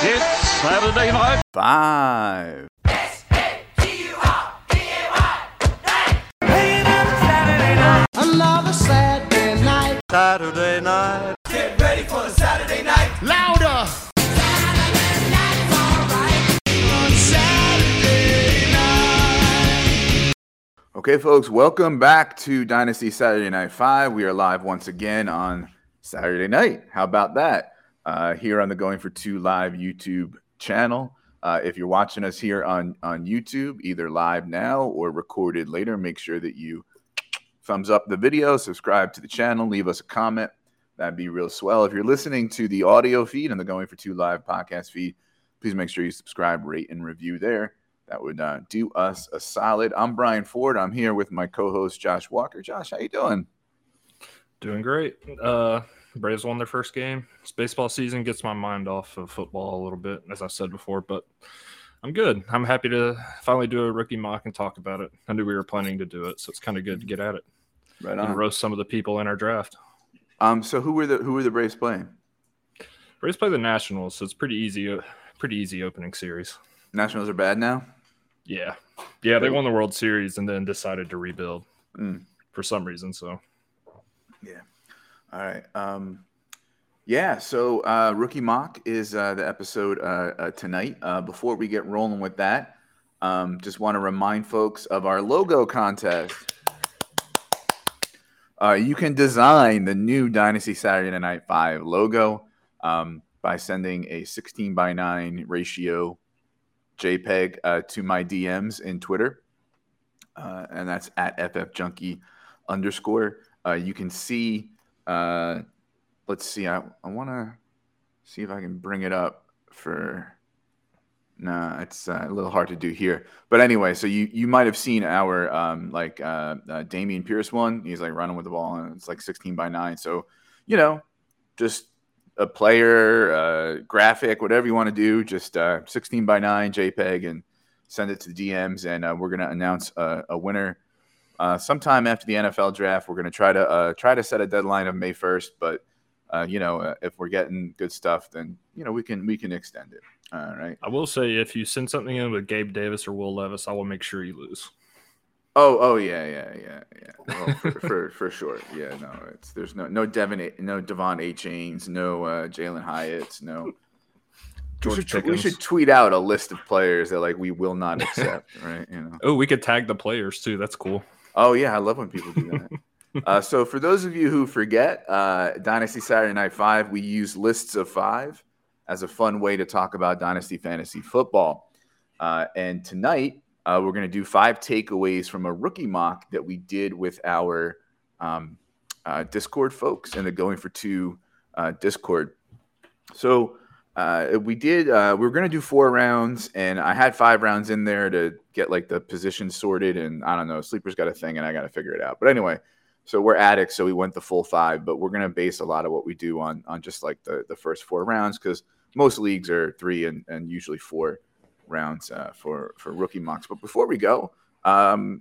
It's Saturday night. 5. Another Saturday night. Saturday night. Get ready for the Saturday night. Louder. Saturday night's alright. On Saturday night. Okay, folks, welcome back to Dynasty Saturday Night 5. We are live once again on Saturday night. How about that? Here on the Going for Two live YouTube channel. If you're watching us here on YouTube, either live now or recorded later, make sure that you thumbs up the video, subscribe to the channel, leave us a comment. That'd be real swell. If you're listening to the audio feed and the Going for Two live podcast feed, please make sure you subscribe, rate, and review there. That would do us a solid. I'm Brian Ford. I'm here with my co-host Josh Walker. Josh, how you doing? Doing great. Braves won their first game. This baseball season gets my mind off of football a little bit, as I said before, but I'm good. I'm happy to finally do a rookie mock and talk about it. I knew we were planning to do it, so it's kind of good to get at it. Right And on. roast some of the people in our draft. So who were the Braves playing? Braves play the Nationals, so it's pretty easy opening series. Nationals are bad now? Yeah, they won the World Series and then decided to rebuild for some reason. So yeah. All right. So Rookie Mock is the episode tonight. Before we get rolling with that, just want to remind folks of our logo contest. You can design the new Dynasty Saturday Night 5 logo by sending a 16:9 ratio JPEG to my DMs in Twitter. And that's at FFJunkie_. You can see... let's see. I want to see if I can bring it up for. Nah, it's a little hard to do here. But anyway, so you might have seen our Damian Pierce one. He's like running with the ball, and it's like 16:9. So just a player, graphic, whatever you want to do. Just 16:9 JPEG and send it to the DMs, and we're gonna announce a winner. Sometime after the NFL draft, we're going to try to set a deadline of May 1st. But if we're getting good stuff, then we can extend it. All right. I will say, if you send something in with Gabe Davis or Will Levis, I will make sure you lose. Oh yeah. Well, for sure. Yeah, no, there's no Devon A. Chains, no Jalen Hyatts, no. We should tweet out a list of players that we will not accept, right? Oh, we could tag the players too. That's cool. Oh yeah, I love when people do that. So for those of you who forget, Dynasty Saturday Night 5, we use lists of 5 as a fun way to talk about Dynasty Fantasy Football. And tonight we're going to do 5 takeaways from a rookie mock that we did with our Discord folks in the Going for Two Discord. So we were going to do 4 rounds, and I had 5 rounds in there to get the position sorted, and I don't know, Sleeper's got a thing and I got to figure it out. But anyway, so we're addicts, so we went the full 5, but we're going to base a lot of what we do on just the first 4 rounds, because most leagues are 3 and usually 4 rounds for rookie mocks. But before we go, and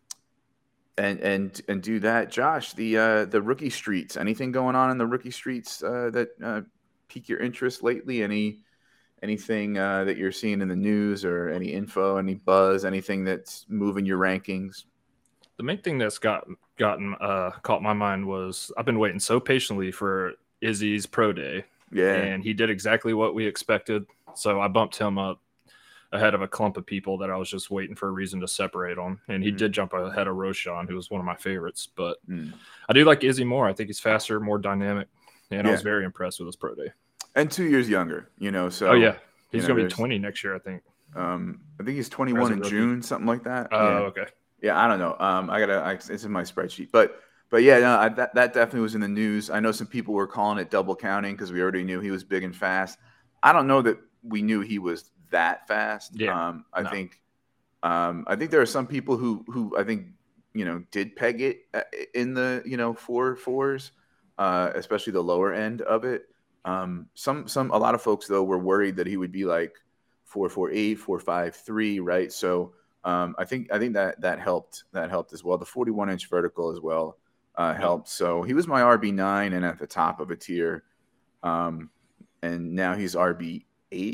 do that, Josh, the rookie streets, anything going on in the rookie streets that pique your interest lately? Anything that you're seeing in the news, or any info, any buzz, anything that's moving your rankings? The main thing that's caught my mind was I've been waiting so patiently for Izzy's pro day. Yeah. And he did exactly what we expected. So I bumped him up ahead of a clump of people that I was just waiting for a reason to separate on. And he did jump ahead of Roshan, who was one of my favorites. But I do like Izzy more. I think he's faster, more dynamic. And I was very impressed with his pro day. And 2 years younger, so. Oh, yeah. He's going to be 20 next year, I think. I think he's 21 in June, something like that. Oh, okay. Yeah, I don't know. It's in my spreadsheet. But yeah, no, that definitely was in the news. I know some people were calling it double counting because we already knew he was big and fast. I don't know that we knew he was that fast. Yeah. I think there are some people who I think, did peg it in the, 4.4s, especially the lower end of it. A lot of folks though were worried that he would be like 4.48, 4.53, right? So I think that helped as well. The 41-inch vertical as well helped. So he was my RB9 and at the top of a tier, and now he's RB8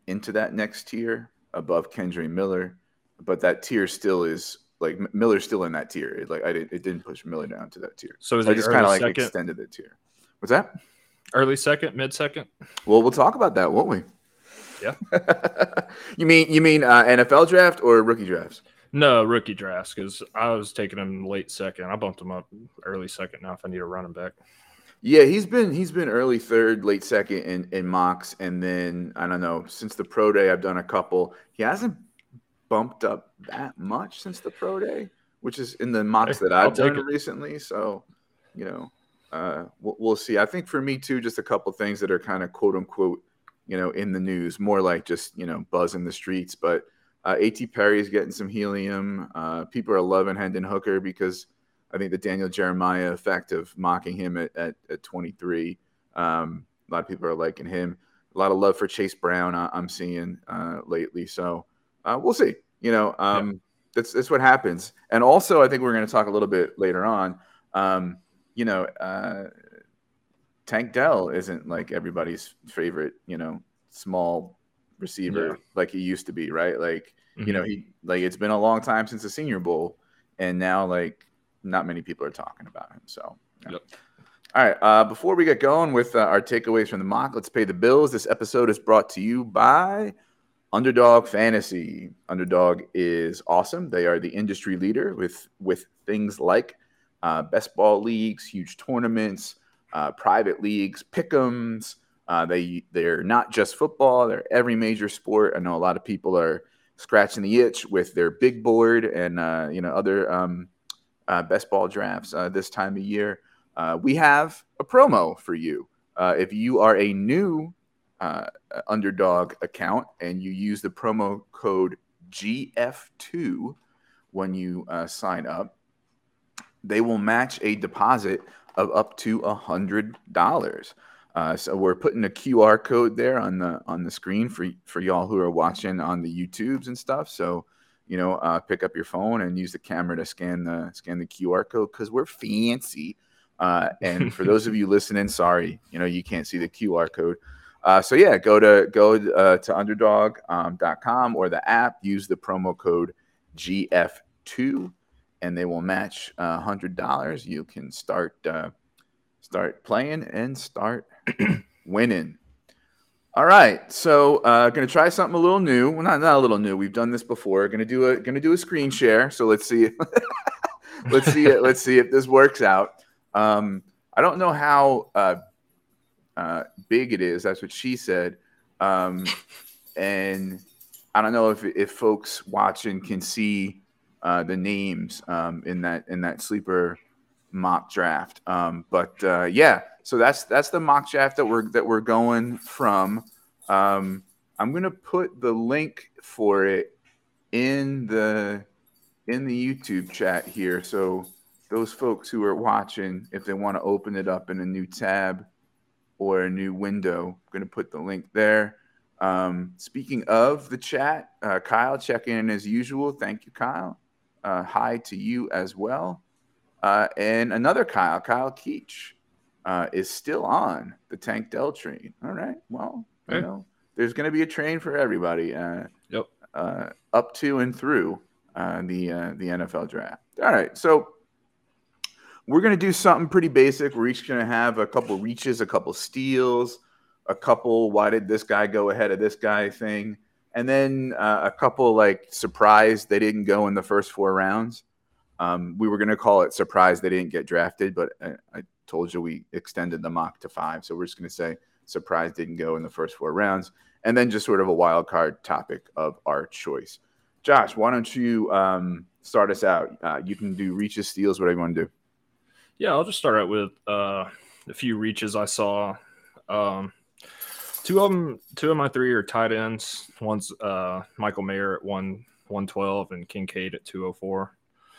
into that next tier above Kendre Miller, but that tier still is like Miller's still in that tier. It didn't push Miller down to that tier. So is I he just kind of like second? extended the tier. What's that? Early second, mid second? Well, we'll talk about that, won't we? Yeah. You mean NFL draft or rookie drafts? No, rookie drafts, because I was taking him late second. I bumped him up early second now if I need a running back. Yeah, he's been early third, late second in mocks, and then I don't know, since the pro day I've done a couple. He hasn't bumped up that much since the pro day, which is in the mocks that I've done recently. So, we'll see. I think for me too, just a couple things that are kind of quote unquote, in the news, more like just buzz in the streets. But A.T. Perry is getting some helium. People are loving Hendon Hooker because I think the Daniel Jeremiah effect of mocking him at 23. A lot of people are liking him. A lot of love for Chase Brown I'm seeing lately. So we'll see. That's what happens. And also, I think we're going to talk a little bit later on. Tank Dell isn't like everybody's favorite, small receiver like he used to be, right? Like, it's been a long time since the Senior Bowl, and now like not many people are talking about him. So, Yep. All right. Before we get going with our takeaways from the mock, let's pay the bills. This episode is brought to you by Underdog Fantasy. Underdog is awesome. They are the industry leader with things like best ball leagues, huge tournaments, private leagues, pick'ems. They're not just football; they're every major sport. I know a lot of people are scratching the itch with their big board and other best ball drafts this time of year. We have a promo for you. If you are a new Underdog account and you use the promo code GF2 when you sign up, they will match a deposit of up to $100. So we're putting a QR code there on the screen for y'all who are watching on the YouTubes and stuff. So pick up your phone and use the camera to scan the QR code because we're fancy. And for those of you listening, sorry, you can't see the QR code. So yeah, go to underdog.com or the app. Use the promo code GF2, and they will match $100. You can start playing and start winning. All right, so going to try something a little new. Well, not a little new. We've done this before. Going to do a screen share. So let's see. Let's see if this works out. I don't know how big it is. That's what she said. And I don't know if folks watching can see the names in that sleeper mock draft. But yeah, so that's the mock draft that we're going from. I'm gonna put the link for it in the YouTube chat here. So those folks who are watching, if they want to open it up in a new tab or a new window, I'm going to put the link there. Speaking of the chat, Kyle checking in as usual. Thank you, Kyle. Hi to you as well. And another Kyle Keach, is still on the Tank Dell train. All right. Well, there's going to be a train for everybody. Yep. Up to and through the NFL draft. All right. So we're going to do something pretty basic. We're each going to have a couple reaches, a couple steals, a couple why did this guy go ahead of this guy thing, and then a couple like surprise they didn't go in the first 4 rounds. We were going to call it surprise they didn't get drafted, but I told you we extended the mock to 5. So we're just going to say surprise didn't go in the first 4 rounds, and then just sort of a wild card topic of our choice. Josh, why don't you start us out? You can do reaches, steals, whatever you want to do. Yeah, I'll just start out with a few reaches I saw. Two of my 3 are tight ends. One's Michael Mayer at 112 and Kincaid at 204.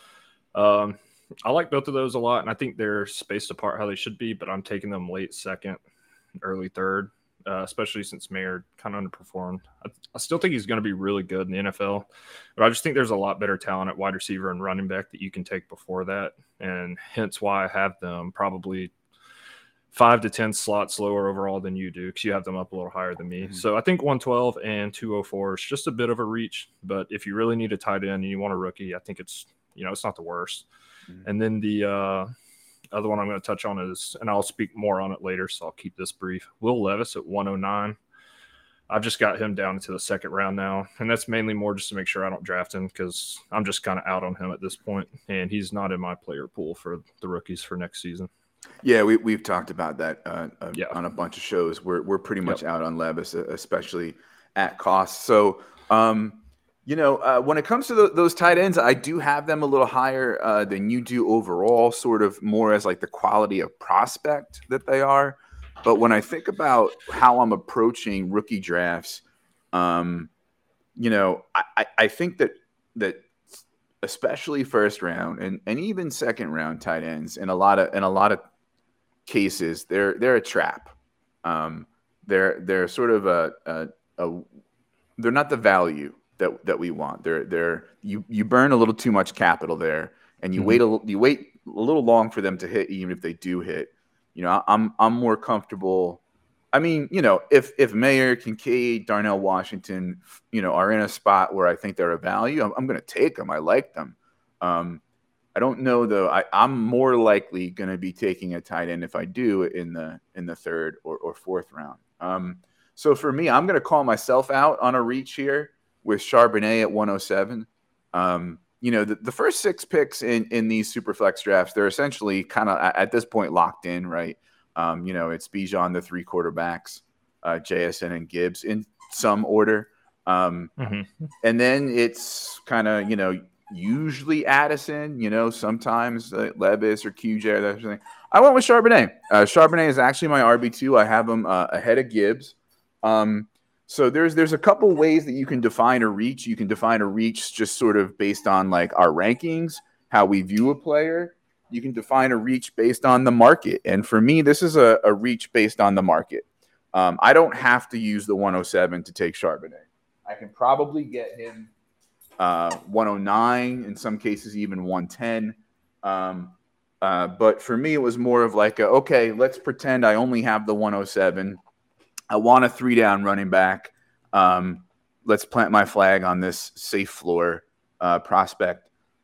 I like both of those a lot, and I think they're spaced apart how they should be, but I'm taking them late second, early third, especially since Mayer kind of underperformed. I still think he's going to be really good in the NFL, but I just think there's a lot better talent at wide receiver and running back that you can take before that, and hence why I have them probably 5 to 10 slots lower overall than you do because you have them up a little higher than me. Mm-hmm. So I think 112 and 204 is just a bit of a reach. But if you really need a tight end and you want a rookie, I think it's not the worst. Mm-hmm. And then the other one I'm going to touch on is, and I'll speak more on it later, so I'll keep this brief, Will Levis at 109. I've just got him down into the second round now, and that's mainly more just to make sure I don't draft him because I'm just kind of out on him at this point, and he's not in my player pool for the rookies for next season. Yeah, we've talked about that on a bunch of shows. We're pretty much out on Levis, especially at cost. So, when it comes to those tight ends, I do have them a little higher than you do overall, sort of more as like the quality of prospect that they are. But when I think about how I'm approaching rookie drafts, I think that especially first round and even second round tight ends in a lot of cases they're a trap. They're sort of they're not the value that we want. You burn a little too much capital there, and you mm-hmm. wait a little long for them to hit, even if they do hit. I'm more comfortable. I mean, if Mayer, Kincaid, Darnell Washington, are in a spot where I think they're a value, I'm going to take them. I like them. I don't know though. I'm more likely going to be taking a tight end if I do in the third or fourth round. So for me, I'm going to call myself out on a reach here with Charbonnet at 107. The first 6 picks in these Superflex drafts, they're essentially kind of at this point locked in, right? It's Bijan, the 3 quarterbacks, JSN and Gibbs in some order. Mm-hmm. And then it's kind of, usually Addison, sometimes Levis or QJ or that sort of thing. I went with Charbonnet. Charbonnet is actually my RB2. I have him ahead of Gibbs. So there's a couple ways that you can define a reach. You can define a reach just sort of based on like our rankings, how we view a player. You can define a reach based on the market. And for me, this is a reach based on the market. I don't have to use the 107 to take Charbonnet. I can probably get him 109, in some cases even 110. But for me, it was more of like, okay, let's pretend I only have the 107. I want a 3-down running back. Let's plant my flag on this safe floor prospect.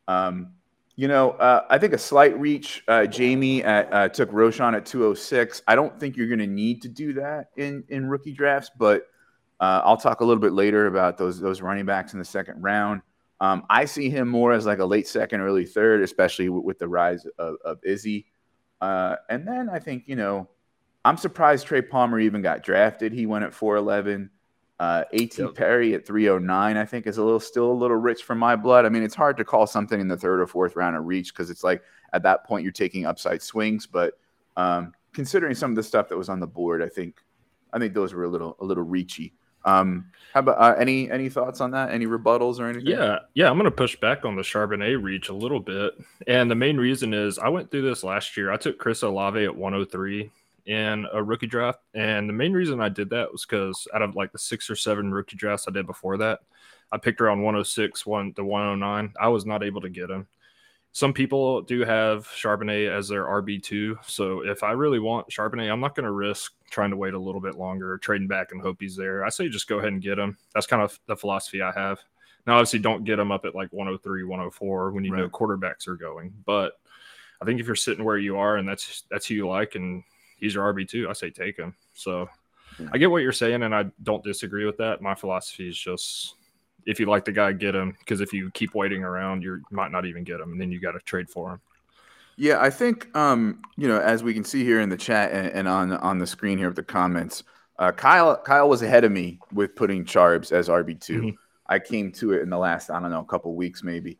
I think a slight reach. Jamie took Roschon at 206. I don't think you're going to need to do that in rookie drafts, but I'll talk a little bit later about those running backs in the second round. I see him more as like a late second, early third, especially with the rise of Izzy. And then I think, I'm surprised Trey Palmer even got drafted. He went at 411. A.T. Perry at 309, I think, is still a little rich for my blood. I mean, it's hard to call something in the third or fourth round a reach because it's like at that point you're taking upside swings. But considering some of the stuff that was on the board, I think those were a little reachy. How about any thoughts on that? Any rebuttals or anything? Yeah, I'm going to push back on the Charbonnet reach a little bit, and the main reason is I went through this last year. I took Chris Olave at 103. In a rookie draft. And the main reason I did that was because out of like the 6 or 7 rookie drafts I did before that, I picked around 106, to 109. I was not able to get him. Some people do have Charbonnet as their RB2. So if I really want Charbonnet, I'm not going to risk trying to wait a little bit longer, trading back and hope he's there. I say just go ahead and get him. That's kind of the philosophy I have. Now, obviously, don't get him up at like 103, 104 when you know quarterbacks are going. But I think if you're sitting where you are and that's who you like and he's your RB2, I say take him. So I get what you're saying, and I don't disagree with that. My philosophy is just if you like the guy, get him, because if you keep waiting around, you might not even get him, and then you got to trade for him. Yeah, I think, as we can see here in the chat and on the screen here with the comments, Kyle was ahead of me with putting Charbs as RB2. Mm-hmm. I came to it in the last, couple weeks maybe.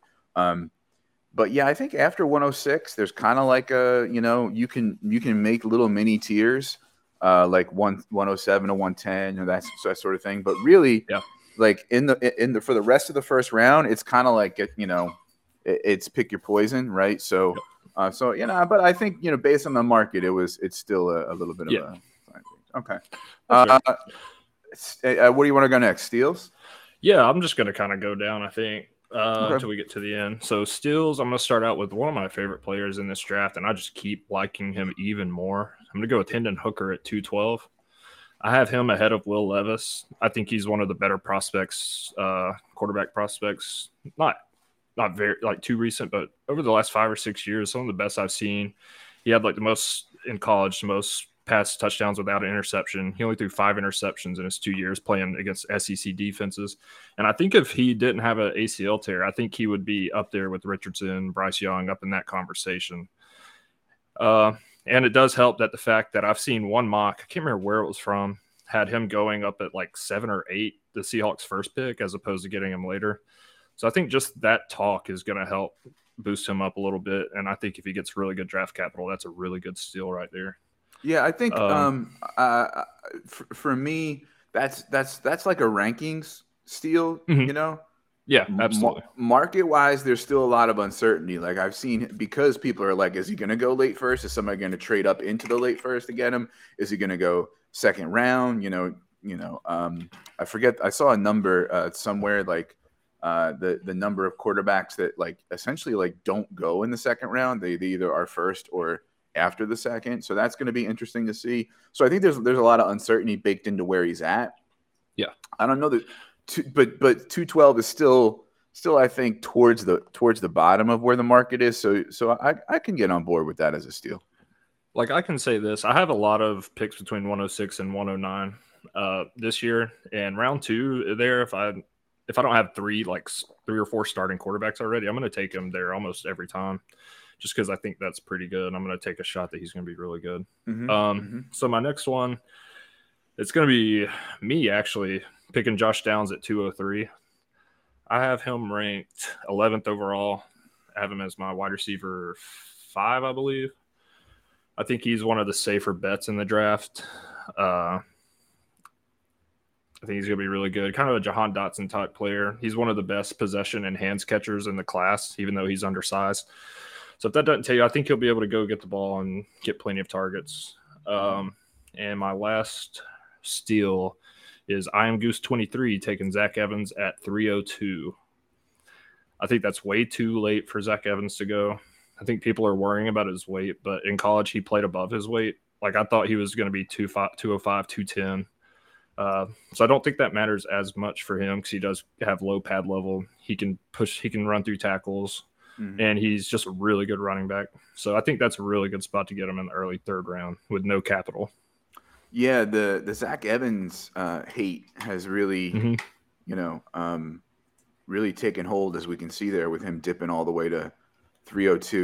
But yeah, I think after 106, there's kind of like you can make little mini tiers, like 107 to 110 or that sort of thing. But really, like in the for the rest of the first round, it's kind of like it's pick your poison, right? So, but I think based on the market, it's still a little bit of a okay. Where do you want to go next? Steals? Yeah, I'm just going to kind of go down, I think. until we get to the end. So steals, I'm going to start out with one of my favorite players in this draft, and I just keep liking him even more. I'm going to go with Hendon Hooker at 212. I have him ahead of Will Levis. I think he's one of the better prospects, quarterback prospects. Not very like too recent, but over the last 5 or 6 years, some of the best I've seen. He had like the most in college, the most pass touchdowns without an interception. He only threw 5 interceptions in his 2 years playing against SEC defenses. And I think if he didn't have an ACL tear, I think he would be up there with Richardson, Bryce Young, up in that conversation. And it does help that the fact that I've seen one mock, I can't remember where it was from, had him going up at like 7 or 8, the Seahawks' first pick, as opposed to getting him later. So I think just that talk is going to help boost him up a little bit. And I think if he gets really good draft capital, that's a really good steal right there. Yeah, I think for me, that's like a rankings steal, you know? Yeah, absolutely. Market-wise, there's still a lot of uncertainty. Like I've seen, because people are like, is he going to go late first? Is somebody going to trade up into the late first to get him? Is he going to go second round? I forget. I saw a number somewhere like the number of quarterbacks that like essentially like don't go in the second round. They either are first or after the second. So that's going to be interesting to see. So I think there's a lot of uncertainty baked into where he's at. Yeah, I don't know that. But 212 is still I think towards the bottom of where the market is. So I can get on board with that as a steal. Like I can say this, I have a lot of picks between 106 and 109 this year, and round 2 there. If I don't have 3 or 4 starting quarterbacks already, I'm going to take him there almost every time, just because I think that's pretty good. I'm going to take a shot that he's going to be really good. So my next one, it's going to be me actually picking Josh Downs at 203. I have him ranked 11th overall. I have him as my wide receiver 5, I believe. I think he's one of the safer bets in the draft. I think he's going to be really good. Kind of a Jahan Dotson type player. He's one of the best possession and hands catchers in the class, even though he's undersized. So if that doesn't tell you, I think he'll be able to go get the ball and get plenty of targets. And my last steal is I Am Goose 23 taking Zach Evans at 302. I think that's way too late for Zach Evans to go. I think people are worrying about his weight, but in college he played above his weight. Like I thought he was going to be 205, 210. So I don't think that matters as much for him because he does have low pad level. He can push, he can run through tackles, and he's just a really good running back. So I think that's a really good spot to get him in the early 3rd round with no capital. Yeah, the Zach Evans hate has really, really taken hold, as we can see there with him dipping all the way to 302.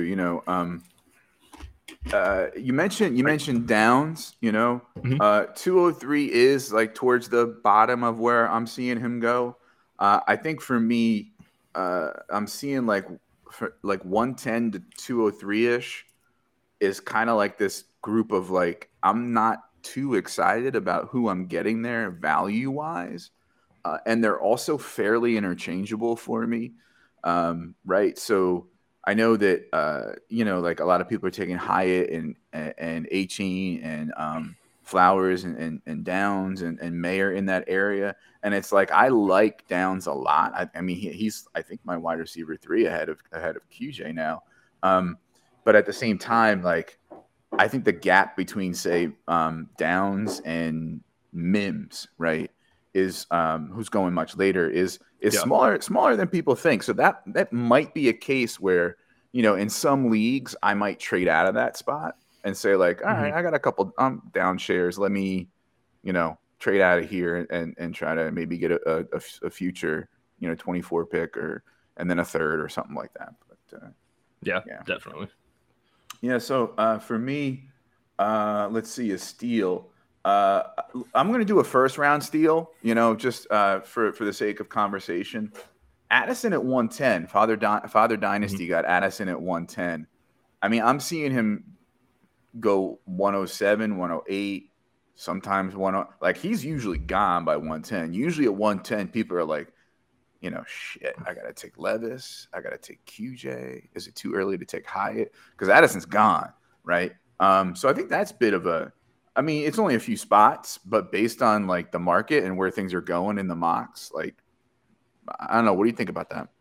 You mentioned Downs. 203 is like towards the bottom of where I'm seeing him go. I think for me, I'm seeing like 110 to 203 ish is kind of like this group of like I'm not too excited about who I'm getting there value wise. And they're also fairly interchangeable for me. Right. So I know that, like a lot of people are taking Hyatt and Achane and Flowers and Downs and Mayer in that area. And it's like, I like Downs a lot. I mean, he's, I think my wide receiver 3 ahead of QJ now. But at the same time, like, I think the gap between, say, Downs and Mims, right, is who's going much later is smaller than people think. So that might be a case where, in some leagues I might trade out of that spot and say like, all right, I got a couple down shares. Let me, trade out of here and try to maybe get a future, 24 pick and then a 3rd or something like that. But yeah, definitely. Yeah, so for me, let's see, a steal. I'm going to do a 1st round steal, just for the sake of conversation. Addison at 110. Father Dynasty got Addison at 110. I mean, I'm seeing him go 107, 108, sometimes 10. Like, he's usually gone by 110. Usually at 110, people are like, shit, I got to take Levis. I got to take QJ. Is it too early to take Hyatt? Because Addison's gone, right? So I think that's a bit of it's only a few spots, but based on, like, the market and where things are going in the mocks, like, I don't know. What do you think about that?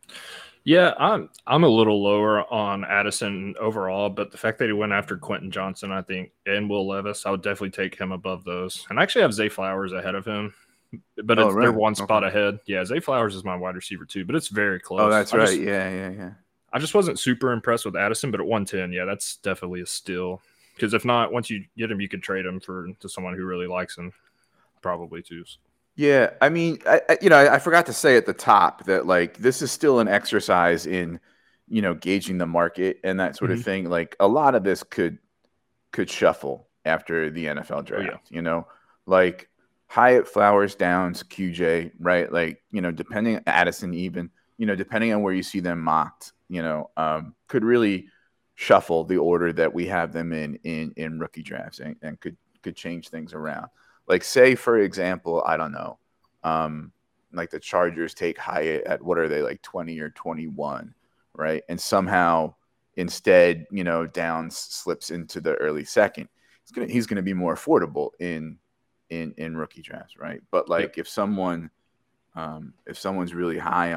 Yeah, I'm a little lower on Addison overall, but the fact that he went after Quentin Johnson, I think, and Will Levis, I would definitely take him above those. And I actually have Zay Flowers ahead of him, but they're one spot ahead. Yeah, Zay Flowers is my wide receiver too, but it's very close. Oh, that's right. Yeah. I just wasn't super impressed with Addison, but at 110, yeah, that's definitely a steal. Because if not, once you get him, you could trade him to someone who really likes him, probably too. Yeah, I mean, I forgot to say at the top that like this is still an exercise in, gauging the market and that sort of thing. Like a lot of this could shuffle after the NFL draft. Like Hyatt, Flowers, Downs, QJ, right? Like depending Addison, even depending on where you see them mocked, could really shuffle the order that we have them in rookie drafts and could change things around. Like, say, for example, I don't know, like the Chargers take Hyatt at what are they, like 20 or 21, right? And somehow instead, Downs slips into the early second. He's gonna be more affordable in rookie drafts, right? But like if someone's really high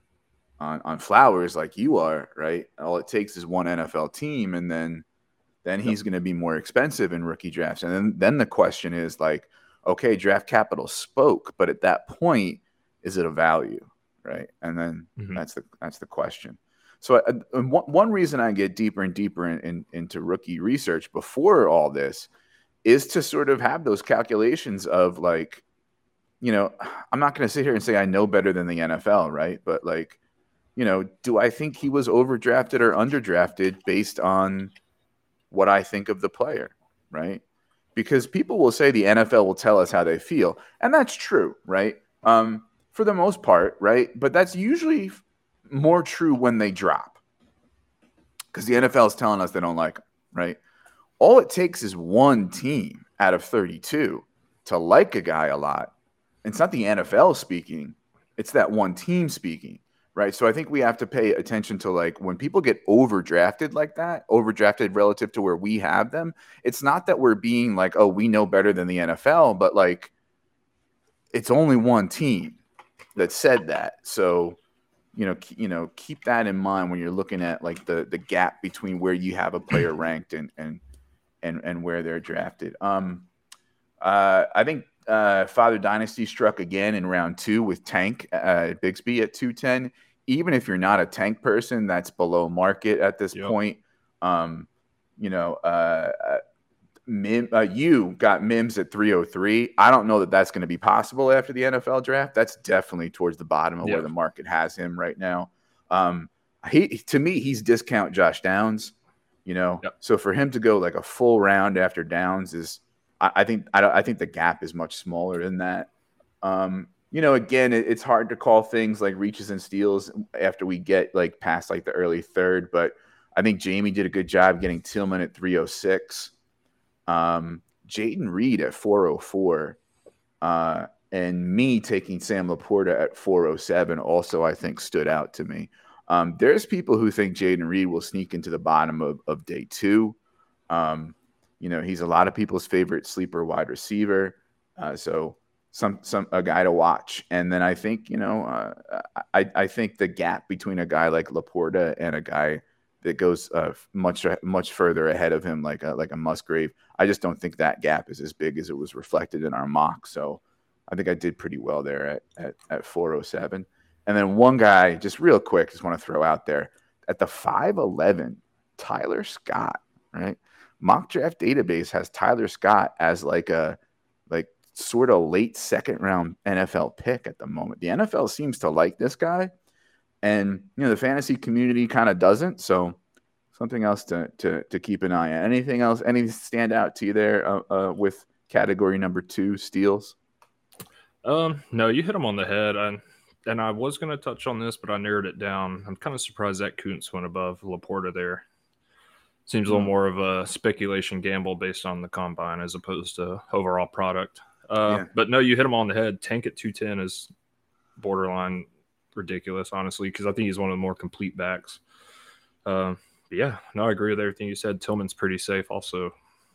on Flowers like you are, right? All it takes is one NFL team, and then he's going to be more expensive in rookie drafts. And then the question is like, okay, draft capital spoke, but at that point, is it a value, right? And then that's the question. So one reason I get deeper and deeper into rookie research before all this is to sort of have those calculations of like, I'm not going to sit here and say I know better than the NFL, right? But like, do I think he was overdrafted or underdrafted based on what I think of the player, right? Because people will say the NFL will tell us how they feel, and that's true, right? For the most part, right? But that's usually more true when they drop, because the NFL is telling us they don't like them, right? All it takes is one team out of 32 to like a guy a lot. It's not the NFL speaking; it's that one team speaking. Right. So I think we have to pay attention to like when people get overdrafted like that, overdrafted relative to where we have them. It's not that we're being like, oh, we know better than the NFL, but like it's only one team that said that. So, keep that in mind when you're looking at like the gap between where you have a player ranked and where they're drafted. I think Father Dynasty struck again in round 2 with Tank Bigsby at 210. Even if you're not a Tank person, that's below market at this point. You got Mims at 303. I don't know that that's going to be possible after the NFL draft. That's definitely towards the bottom of where the market has him right now. To me, he's discount Josh Downs. So for him to go like a full round after Downs is. I think the gap is much smaller than that. Again, it's hard to call things like reaches and steals after we get like past like the early third, but I think Jamie did a good job getting Tillman at 306, Jayden Reed at 404, and me taking Sam Laporta at 407 also I think stood out to me. There's people who think Jayden Reed will sneak into the bottom of day 2. He's a lot of people's favorite sleeper wide receiver. So a guy to watch. And then I think, I think the gap between a guy like Laporta and a guy that goes much further ahead of him, like a Musgrave, I just don't think that gap is as big as it was reflected in our mock. So I think I did pretty well there at 407. And then one guy, just real quick, just want to throw out there at the 511, Tyler Scott, right? Mock Draft Database has Tyler Scott as like sort of late second round NFL pick at the moment. The NFL seems to like this guy, and the fantasy community kind of doesn't. So something else to keep an eye on. Anything else? Anything stand out to you there with category number 2 steals? No, you hit them on the head. And I was going to touch on this, but I narrowed it down. I'm kind of surprised that Kuntz went above Laporta there. Seems a little more of a speculation gamble based on the combine as opposed to overall product. But no, you hit him on the head. Tank at 210 is borderline ridiculous, honestly, because I think he's one of the more complete backs. I agree with everything you said. Tillman's pretty safe also.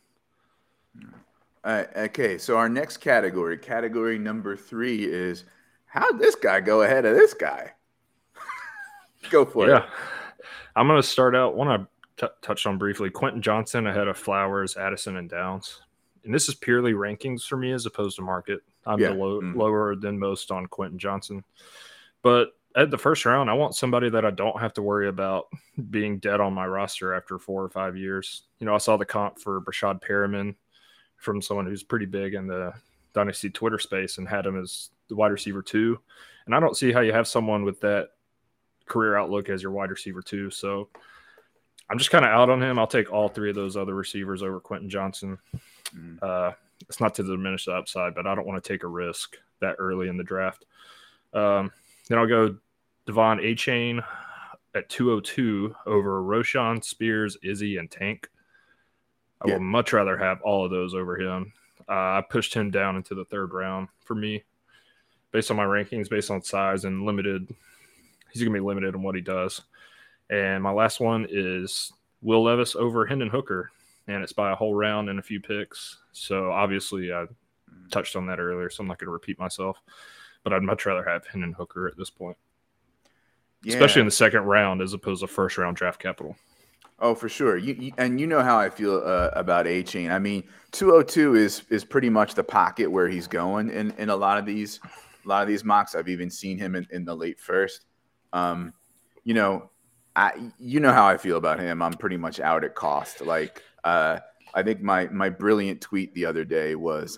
Okay, so our next category number 3 is, how'd this guy go ahead of this guy? Go for it. Yeah. I'm going to start out one I touched on briefly. Quentin Johnson ahead of Flowers, Addison, and Downs. And this is purely rankings for me as opposed to market. I'm lower than most on Quentin Johnson. But at the first round, I want somebody that I don't have to worry about being dead on my roster after 4 or 5 years. You know, I saw the comp for Brashad Perriman from someone who's pretty big in the Dynasty Twitter space and had him as the wide receiver 2. And I don't see how you have someone with that career outlook as your wide receiver 2. So I'm just kind of out on him. I'll take all 3 of those other receivers over Quentin Johnson. It's not to diminish the upside, but I don't want to take a risk that early in the draft. Then I'll go Devon Achane at 202 over Roschon, Spears, Izzy, and Tank. I would much rather have all of those over him. I pushed him down into the 3rd round for me based on my rankings, based on size and limited. He's going to be limited in what he does. And my last one is Will Levis over Hendon Hooker, and it's by a whole round and a few picks. So obviously I touched on that earlier, so I'm not going to repeat myself. But I'd much rather have Hendon Hooker at this point, especially in the 2nd round as opposed to 1st round draft capital. Oh, for sure. You know how I feel about Achane. I mean, 202 is pretty much the pocket where he's going in a lot of these mocks. I've even seen him in the late 1st. You know how I feel about him. I'm pretty much out at cost. Like, I think my brilliant tweet the other day was,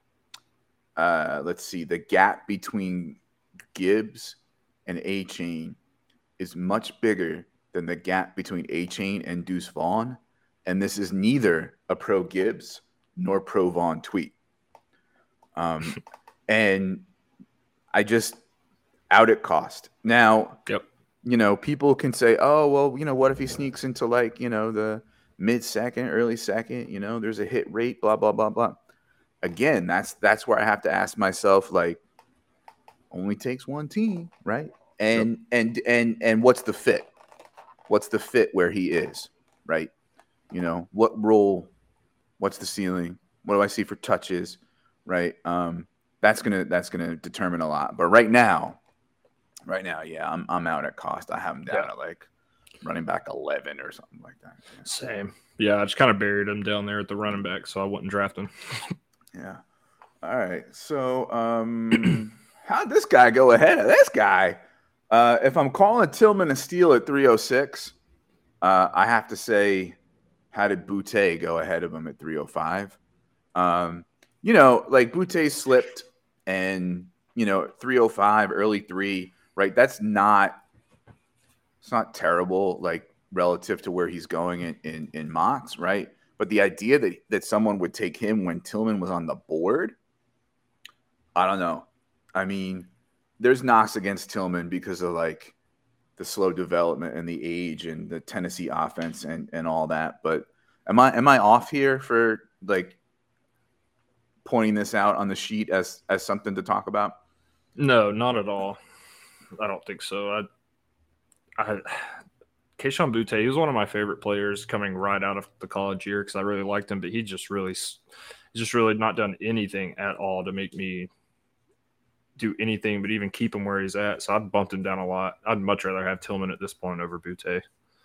let's see, the gap between Gibbs and Achane is much bigger than the gap between Achane and Deuce Vaughn. And this is neither a pro Gibbs nor pro Vaughn tweet. And I just out at cost. Now, you know, people can say, oh, well, you know, what if he sneaks into like, you know, the mid-2nd, early 2nd, you know, there's a hit rate, blah, blah, blah, blah. Again, that's where I have to ask myself, like, only takes one team, right? And what's the fit? What's the fit where he is, right? You know, what role? What's the ceiling? What do I see for touches, right? That's gonna determine a lot. But right now, yeah, I'm out at cost. I have him down at like running back 11 or something like that. Yeah. Same. Yeah, I just kind of buried him down there at the running back, so I wouldn't draft him. Yeah. All right. So, how'd this guy go ahead of this guy? If I'm calling Tillman a steal at 306, I have to say, how did Boutte go ahead of him at 305? You know, like Boutte slipped and, you know, 305, early 3, right? It's not terrible, like relative to where he's going in mocks, right? But the idea that someone would take him when Tillman was on the board, I don't know. I mean, there's knocks against Tillman because of like the slow development and the age and the Tennessee offense and all that. But am I off here for like pointing this out on the sheet as something to talk about? No, not at all. I don't think so. Kayshon Boutte, he was one of my favorite players coming right out of the college year because I really liked him, but he's just really not done anything at all to make me do anything but even keep him where he's at. So I've bumped him down a lot. I'd much rather have Tillman at this point over Boutte.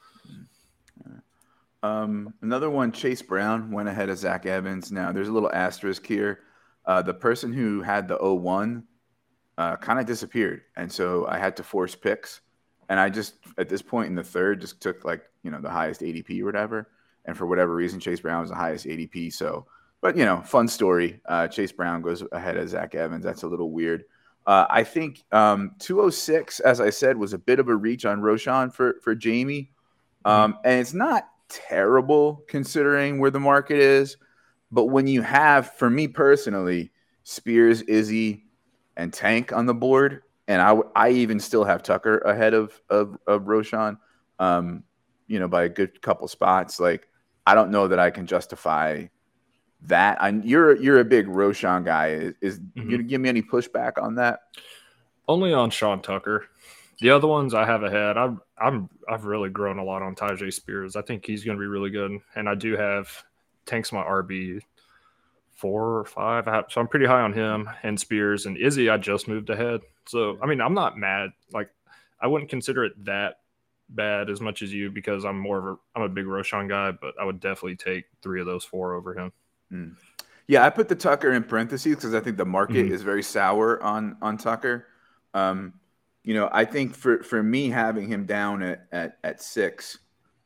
Another one, Chase Brown went ahead of Zach Evans. Now there's a little asterisk here. The person who had the 01 kind of disappeared. And so I had to force picks. And I just, at this point in the 3rd, just took like, you know, the highest ADP or whatever. And for whatever reason, Chase Brown was the highest ADP. So, but, you know, fun story. Chase Brown goes ahead of Zach Evans. That's a little weird. I think 206, as I said, was a bit of a reach on Roschon for Jamie. And it's not terrible considering where the market is. But when you have, for me personally, Spears, Izzy, and Tank on the board, and I even still have Tucker ahead of Roschon, you know, by a good couple spots. Like, I don't know that I can justify that. You're a big Roschon guy. Is you gonna give me any pushback on that? Only on Sean Tucker. The other ones I have ahead. I've really grown a lot on Tyjae Spears. I think he's going to be really good, and I do have Tank's my RB 4 or 5. So I'm pretty high on him and Spears and Izzy. I just moved ahead. So I mean, I'm not mad. Like, I wouldn't consider it that bad as much as you because I'm a big Roschon guy, but I would definitely take 3 of those 4 over him. Yeah, I put the Tucker in parentheses because I think the market is very sour on Tucker. I think for me having him down at 6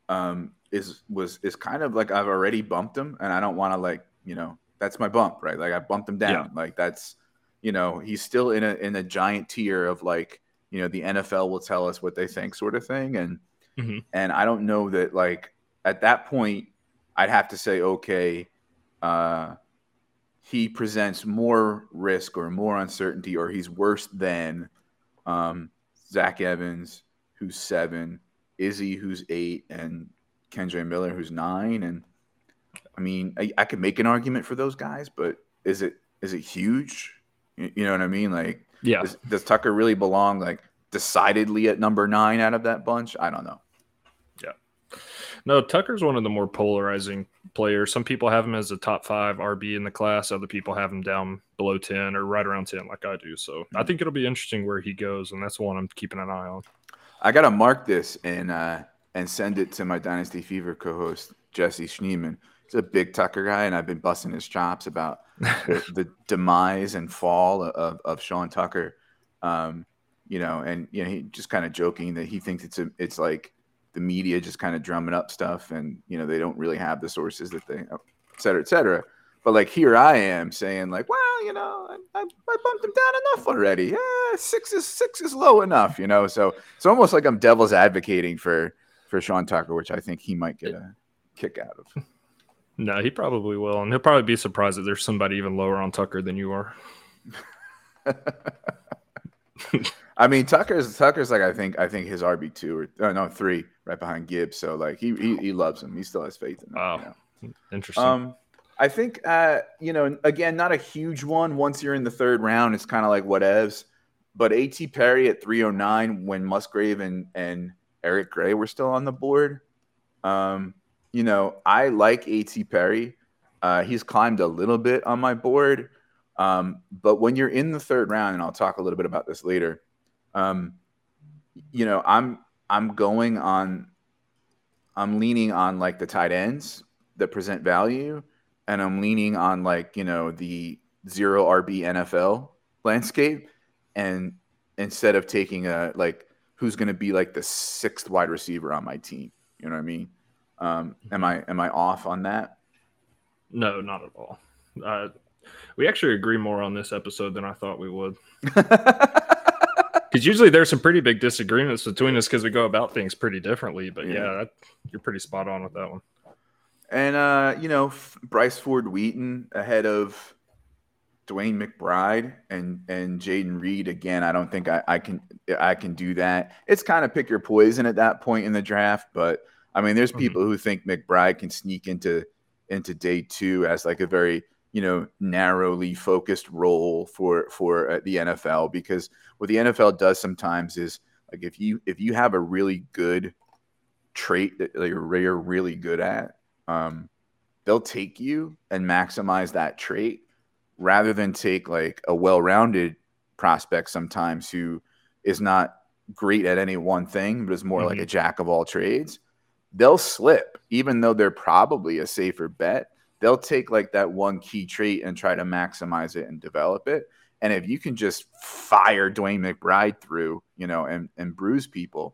is kind of like I've already bumped him, and I don't want to that's my bump, right? Like I bumped him down. Yeah. Like that's he's still in a giant tier of the NFL will tell us what they think sort of thing, and I don't know that at that point I'd have to say okay. He presents more risk or more uncertainty, or he's worse than Zach Evans, who's 7, Izzy, who's 8, and Kendre Miller, who's 9. And I mean, I could make an argument for those guys, but is it huge? You know what I mean? Yeah. Does Tucker really belong decidedly at number 9 out of that bunch? I don't know. Yeah. No, Tucker's one of the more polarizing players. Some people have him as a top 5 RB in the class. Other people have him down below 10 or right around 10 like I do. So I think it'll be interesting where he goes, and that's one I'm keeping an eye on. I got to mark this and send it to my Dynasty Fever co-host, Jesse Schneeman. He's a big Tucker guy, and I've been busting his chops about the demise and fall of Sean Tucker. He just kind of joking that he thinks it's like the media just kind of drumming up stuff, and they don't really have the sources that they, et cetera, et cetera. But here I am saying I bumped him down enough already. Yeah, 6 is low enough, So it's almost like I'm devil's advocating for Sean Tucker, which I think he might get a kick out of. No, he probably will, and he'll probably be surprised that there's somebody even lower on Tucker than you are. I mean, Tucker's I think his RB2 or 3 right behind Gibbs. So he loves him. He still has faith in him. Wow, interesting. I think again, not a huge one. Once you're in the 3rd round, it's kind of like whatevs. But A.T. Perry at 309 when Musgrave and Eric Gray were still on the board. I like A.T. Perry. He's climbed a little bit on my board. But when you're in the 3rd round, and I'll talk a little bit about this later, I'm leaning on the tight ends that present value, and I'm leaning on the 0 RB NFL landscape, and instead of taking who's going to be the 6th wide receiver on my team, you know what I mean? Am I off on that? No, not at all. We actually agree more on this episode than I thought we would. Because usually there's some pretty big disagreements between us because we go about things pretty differently. But yeah, you're pretty spot on with that one. And, Bryce Ford Wheaton ahead of Dwayne McBride and Jaden Reed. Again, I don't think I can do that. It's kind of pick your poison at that point in the draft. But, I mean, there's people who think McBride can sneak into day 2 as a very – narrowly focused role for the NFL, because what the NFL does sometimes is if you have a really good trait that you're really good at, they'll take you and maximize that trait rather than take a well-rounded prospect sometimes who is not great at any one thing, but is more like a jack of all trades. They'll slip, even though they're probably a safer bet. They'll take that one key trait and try to maximize it and develop it. And if you can just fire Dwayne McBride through, and bruise people,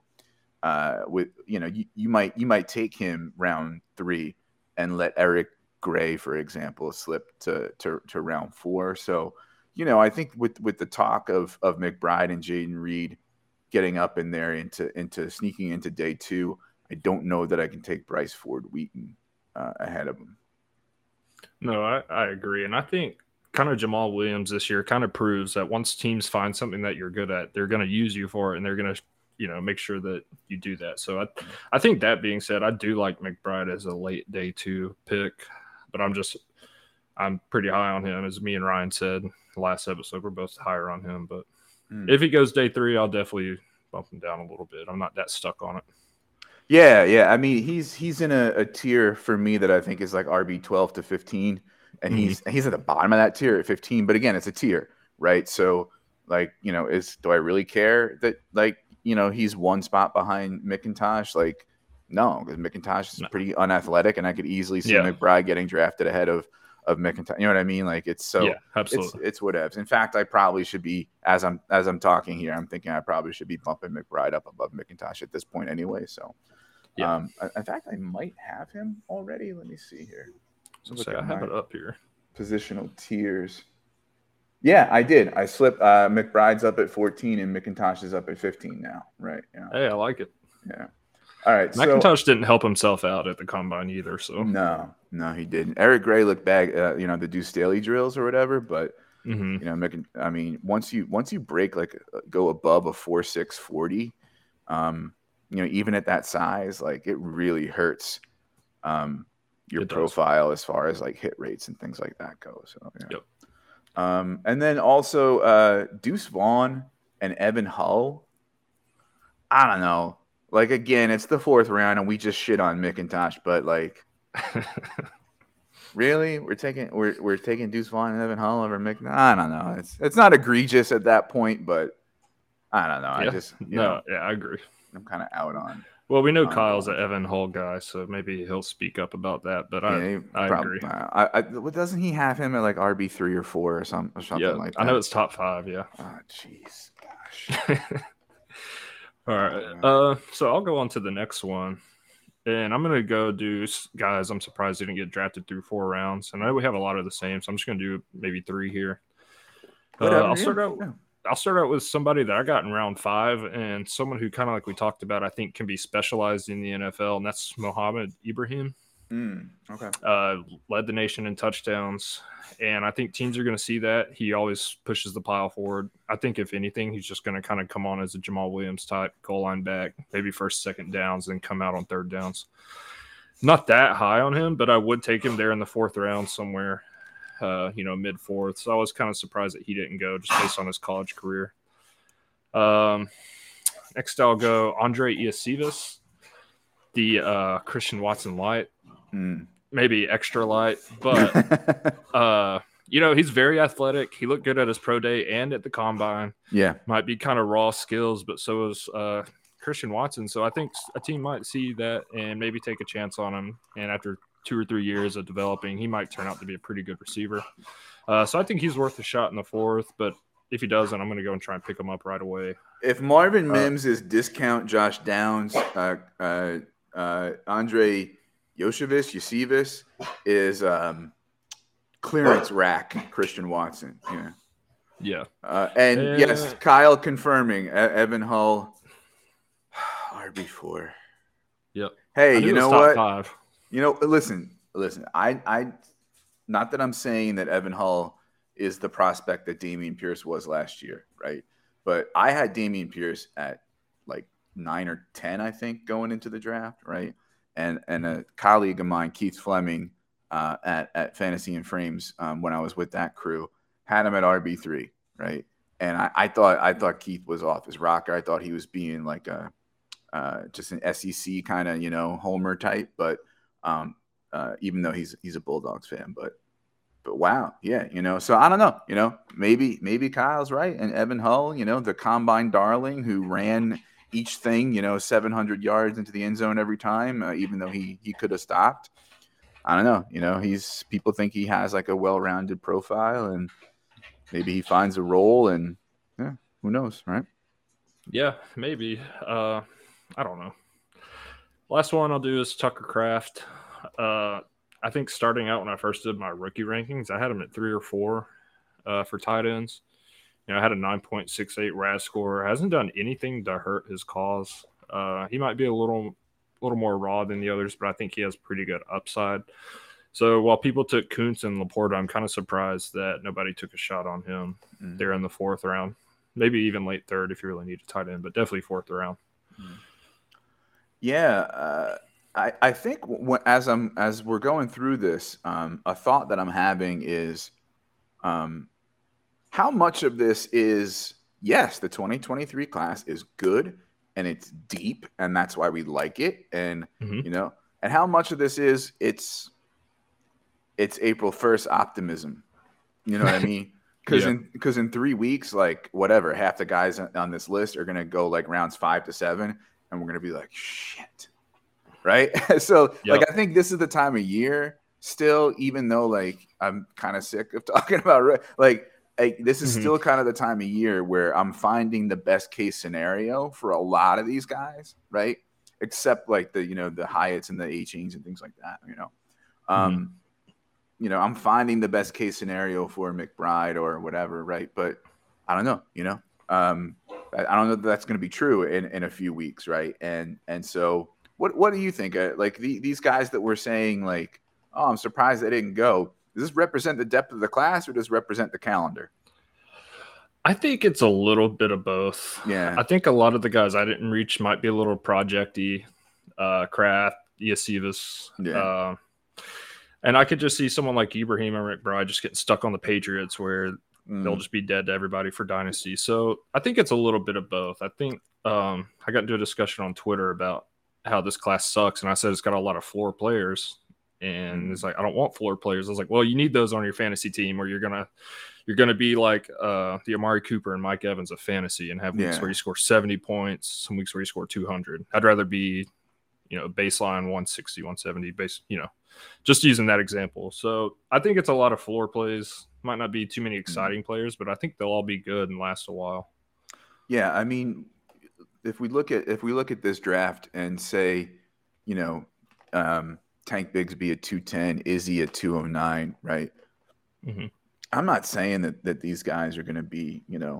you might take him round 3 and let Eric Gray, for example, slip to round 4. So, I think with the talk of McBride and Jaden Reed getting up in there into sneaking into day 2, I don't know that I can take Bryce Ford Wheaton ahead of him. No, I agree. And I think kind of Jamal Williams this year kind of proves that once teams find something that you're good at, they're going to use you for it, and they're going to, make sure that you do that. So I think that being said, I do like McBride as a late day 2 pick, but I'm pretty high on him. As me and Ryan said last episode, we're both higher on him. But if he goes day 3, I'll definitely bump him down a little bit. I'm not that stuck on it. Yeah. I mean, he's in a tier for me that I think is RB 12 to 15, and he's at the bottom of that tier at 15. But again, it's a tier, right? So do I really care that he's one spot behind McIntosh? Like, no, because McIntosh is pretty unathletic, and I could easily see McBride getting drafted ahead of McIntosh. You know what I mean? Like, it's so absolutely. It's whatevs. In fact, I probably should be, as I'm talking here, I'm thinking I probably should be bumping McBride up above McIntosh at this point anyway. So, in fact, I might have him already. Let me see here. I have it up here. Positional tiers. Yeah, I did. I slipped. McBride's up at 14 and McIntosh is up at 15 now. Right. Yeah. Hey, I like it. Yeah. All right. McIntosh didn't help himself out at the combine either. So no, he didn't. Eric Gray looked back, the do Staley drills or whatever. But once you break go above a 4.6 40, even at that size, like it really hurts your profile as far as like hit rates and things like that go. So yeah. Yep. And then also Deuce Vaughn and Evan Hull. I don't know. Like, again, it's the 4th round, and we just shit on McIntosh. But like, really, we're taking Deuce Vaughn and Evan Hull over McIntosh. I don't know. It's not egregious at that point, but I don't know. Yeah. I agree. I'm kind of out on. Well, we know Kyle's an Evan Hull guy, so maybe he'll speak up about that. But I agree. Doesn't he have him at like RB3 or 4 or something like that? I know it's top 5. Yeah. Oh, jeez, gosh. All right. So I'll go on to the next one, and I'm gonna go do guys. I'm surprised he didn't get drafted through 4 rounds, and I know we have a lot of the same, so I'm just gonna do maybe 3 here. I'll start out with somebody that I got in round 5, and someone who kind of like we talked about, I think can be specialized in the NFL, and that's Mohamed Ibrahim. Okay. Led the nation in touchdowns, and I think teams are going to see that. He always pushes the pile forward. I think if anything, he's just going to kind of come on as a Jamal Williams type, goal line back, maybe first, second downs, then come out on third downs. Not that high on him, but I would take him there in the 4th round somewhere. Mid 4th. So I was kind of surprised that he didn't go just based on his college career. Next, I'll go Andre Iosivas, the Christian Watson light, maybe extra light, but he's very athletic. He looked good at his pro day and at the combine. Yeah, might be kind of raw skills, but so is Christian Watson. So I think a team might see that and maybe take a chance on him. And after 2 or 3 years of developing, he might turn out to be a pretty good receiver. So I think he's worth a shot in the 4th, but if he doesn't, I'm going to go and try and pick him up right away. If Marvin Mims is discount Josh Downs, Andre Iosivas is clearance rack Christian Watson. Yeah. Yes, Kyle confirming Evan Hull, RB4. Yep. Hey, you know what? 5. Listen. I not that I'm saying that Evan Hull is the prospect that Dameon Pierce was last year, right? But I had Dameon Pierce at like 9 or 10, I think, going into the draft, right? And a colleague of mine, Keith Fleming, at Fantasy and Frames, when I was with that crew, had him at RB3, right? And I thought Keith was off his rocker. I thought he was being like just an SEC kind of homer type, but even though he's a Bulldogs fan, but wow, yeah, so I don't know, maybe Kyle's right, and Evan Hull, the combine darling who ran each thing, 700 yards into the end zone every time, even though he could have stopped. I don't know, people think he has like a well-rounded profile, and maybe he finds a role, and who knows, right? Yeah, maybe. I don't know. Last one I'll do is Tucker Kraft. I think starting out when I first did my rookie rankings, I had him at 3 or 4 for tight ends. I had a 9.68 RAS score. Hasn't done anything to hurt his cause. He might be a little more raw than the others, but I think he has pretty good upside. So while people took Kuntz and Laporta, I'm kind of surprised that nobody took a shot on him there in the 4th round. Maybe even late 3rd if you really need a tight end, but definitely 4th round. Yeah, I think as we're going through this, a thought that I'm having is how much of this is, yes, the 2023 class is good and it's deep and that's why we like it, and and how much of this is it's April 1st optimism. You know what I mean? Because in 3 weeks, like whatever, half the guys on this list are gonna go like rounds 5 to 7, and we're gonna be like, shit, right? So like I think this is the time of year still, even though like I'm kind of sick of talking about like this is still kind of the time of year where I'm finding the best case scenario for a lot of these guys, right? Except like the the Hyatts and the Achings and things like that, I'm finding the best case scenario for McBride or whatever, right? But I don't know, I don't know that that's going to be true in a few weeks, right? And so what do you think? Like these guys that we're saying like, oh, I'm surprised they didn't go. Does this represent the depth of the class or does it represent the calendar? I think it's a little bit of both. Yeah. I think a lot of the guys I didn't reach might be a little project-y, Kraft, Iosivas. Yeah. And I could just see someone like Ibrahim or McBride just getting stuck on the Patriots where they'll just be dead to everybody for Dynasty. So I think it's a little bit of both. I think I got into a discussion on Twitter about how this class sucks. And I said it's got a lot of floor players. And it's like, I don't want floor players. I was like, well, you need those on your fantasy team or you're gonna be like the Amari Cooper and Mike Evans of fantasy and have weeks where you score 70 points, some weeks where you score 200. I'd rather be, baseline 160, 170 base, just using that example. So I think it's a lot of floor plays. Might not be too many exciting players, but I think they'll all be good and last a while. Yeah, I mean, if we look at this draft and say, Tank Bigsby at 210, Izzy at 209, right? Mm-hmm. I'm not saying that these guys are going to be,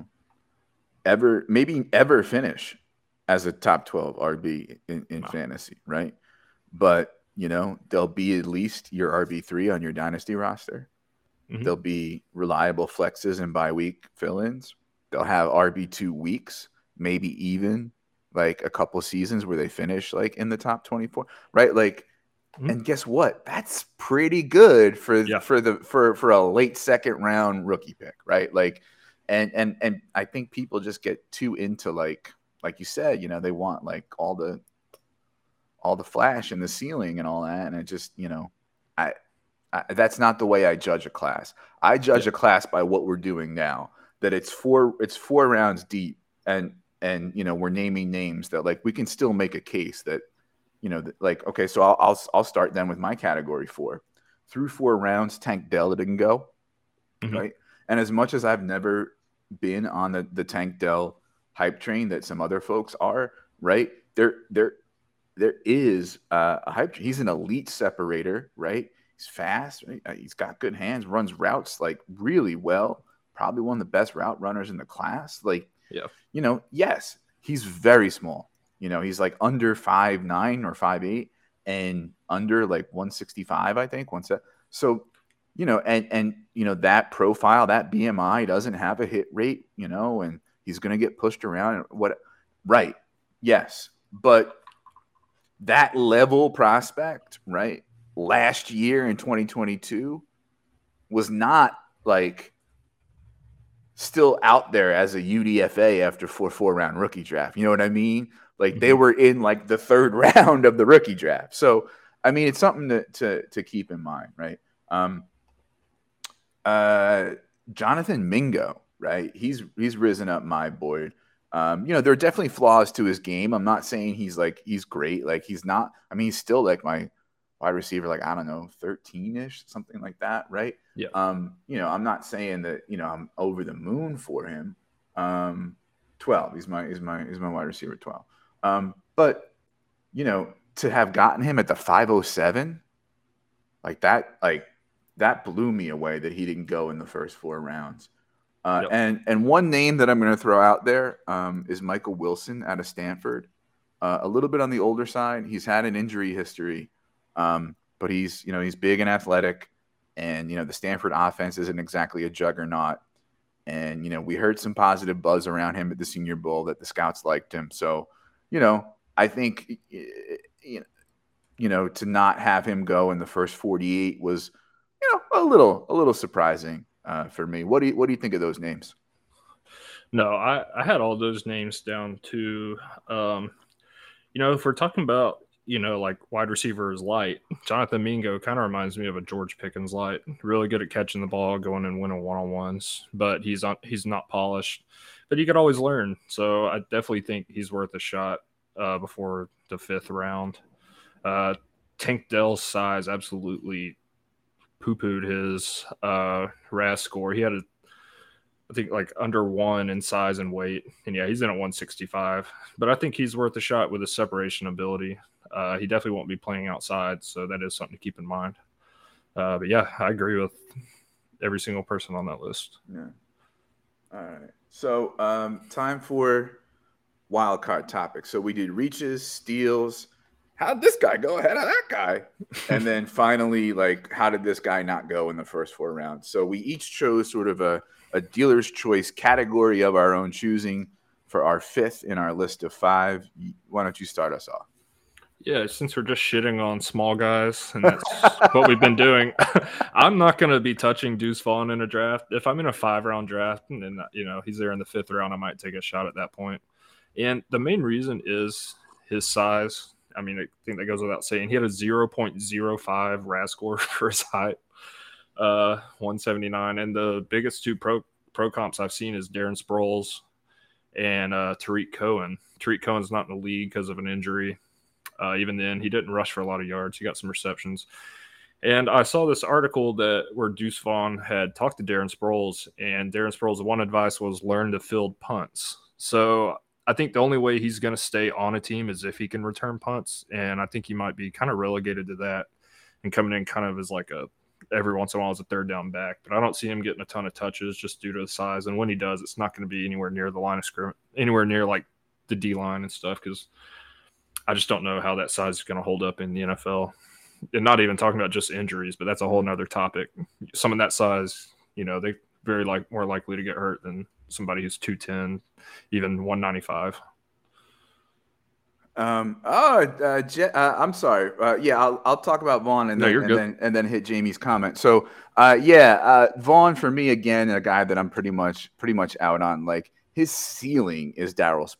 ever finish as a top 12 RB in fantasy, right? But, they'll be at least your RB3 on your dynasty roster. Mm-hmm. They'll be reliable flexes and bye-week fill-ins. They'll have RB2 weeks, maybe even like a couple seasons where they finish like in the top 24, right? Like, and guess what? That's pretty good for a late second round rookie pick, right? Like, and I think people just get too into like you said, they want like all the flash and the ceiling and all that, and it just, I that's not the way I judge a class. I judge a class by what we're doing now. That it's four rounds deep, and we're naming names that like we can still make a case that. Okay, so I'll start then with my category 4. Through 4 rounds, Tank Dell didn't go, right? And as much as I've never been on the Tank Dell hype train that some other folks are, right? There is a hype. He's an elite separator, right? He's fast, right? He's got good hands, runs routes like really well. Probably one of the best route runners in the class. Like, yes, he's very small. He's like under 5'9" or 5'8" and under like 165, I think. So, that profile, that BMI doesn't have a hit rate, and he's going to get pushed around. Right. Yes. But that level prospect, right, last year in 2022 was not like still out there as a UDFA after 4-round rookie draft. You know what I mean? Like they were in like the 3rd round of the rookie draft. So, I mean, it's something to keep in mind, right? Jonathan Mingo, right? He's risen up my board. There are definitely flaws to his game. I'm not saying he's great. Like he's not, I mean, he's still like my wide receiver, like, I don't know, 13-ish, something like that. Right. Yeah. I'm not saying that, I'm over the moon for him. 12, he's my wide receiver 12. But to have gotten him at the 507, that blew me away that he didn't go in the first 4 rounds. And one name that I'm going to throw out there is Michael Wilson out of Stanford. A little bit on the older side. He's had an injury history, but he's big and athletic, and the Stanford offense isn't exactly a juggernaut. And we heard some positive buzz around him at the Senior Bowl that the scouts liked him. So I think to not have him go in the first 48 was a little surprising. For me. What do you think of those names? No, I had all those names down to, if we're talking about like wide receiver is light. Jonathan Mingo kind of reminds me of a George Pickens light. Really good at catching the ball, going and winning one-on-ones, but he's not polished. But you could always learn. So I definitely think he's worth a shot before the 5th round. Tank Dell's size absolutely poo-pooed his RAS score. He had I think like under 1 in size and weight. And yeah, he's in at 165. But I think he's worth a shot with his separation ability. He definitely won't be playing outside, so that is something to keep in mind. But yeah, I agree with every single person on that list. Yeah. All right. So time for wild card topics. So we did reaches, steals. How did this guy go ahead of that guy? And then finally, like, how did this guy not go in the first 4 rounds? So we each chose sort of a dealer's choice category of our own choosing for our 5th in our list of 5. Why don't you start us off? Yeah, since we're just shitting on small guys, and that's what we've been doing, I'm not going to be touching Deuce Vaughn in a draft. If I'm in a 5-round draft, and then he's there in the 5th round, I might take a shot at that point. And the main reason is his size. I mean, I think that goes without saying. He had a 0.05 RAS score for his height, 179. And the biggest 2 pro comps I've seen is Darren Sproles and Tariq Cohen. Tariq Cohen's not in the league because of an injury. Even then, he didn't rush for a lot of yards. He got some receptions. And I saw this article where Deuce Vaughn had talked to Darren Sproles, and Darren Sproles' one advice was learn to field punts. So I think the only way he's going to stay on a team is if he can return punts, and I think he might be kind of relegated to that and coming in kind of as like every once in a while as a 3rd down back. But I don't see him getting a ton of touches just due to the size, and when he does, it's not going to be anywhere near the line of scrimmage, anywhere near like the D-line and stuff, because I just don't know how that size is going to hold up in the NFL. And not even talking about just injuries, but that's a whole nother topic. Someone that size, they very more likely to get hurt than somebody who's 210, even 195. I'm sorry. I'll talk about Vaughn and then hit Jamie's comment. So, Vaughn for me again, a guy that I'm pretty much out on. Like his ceiling is Darren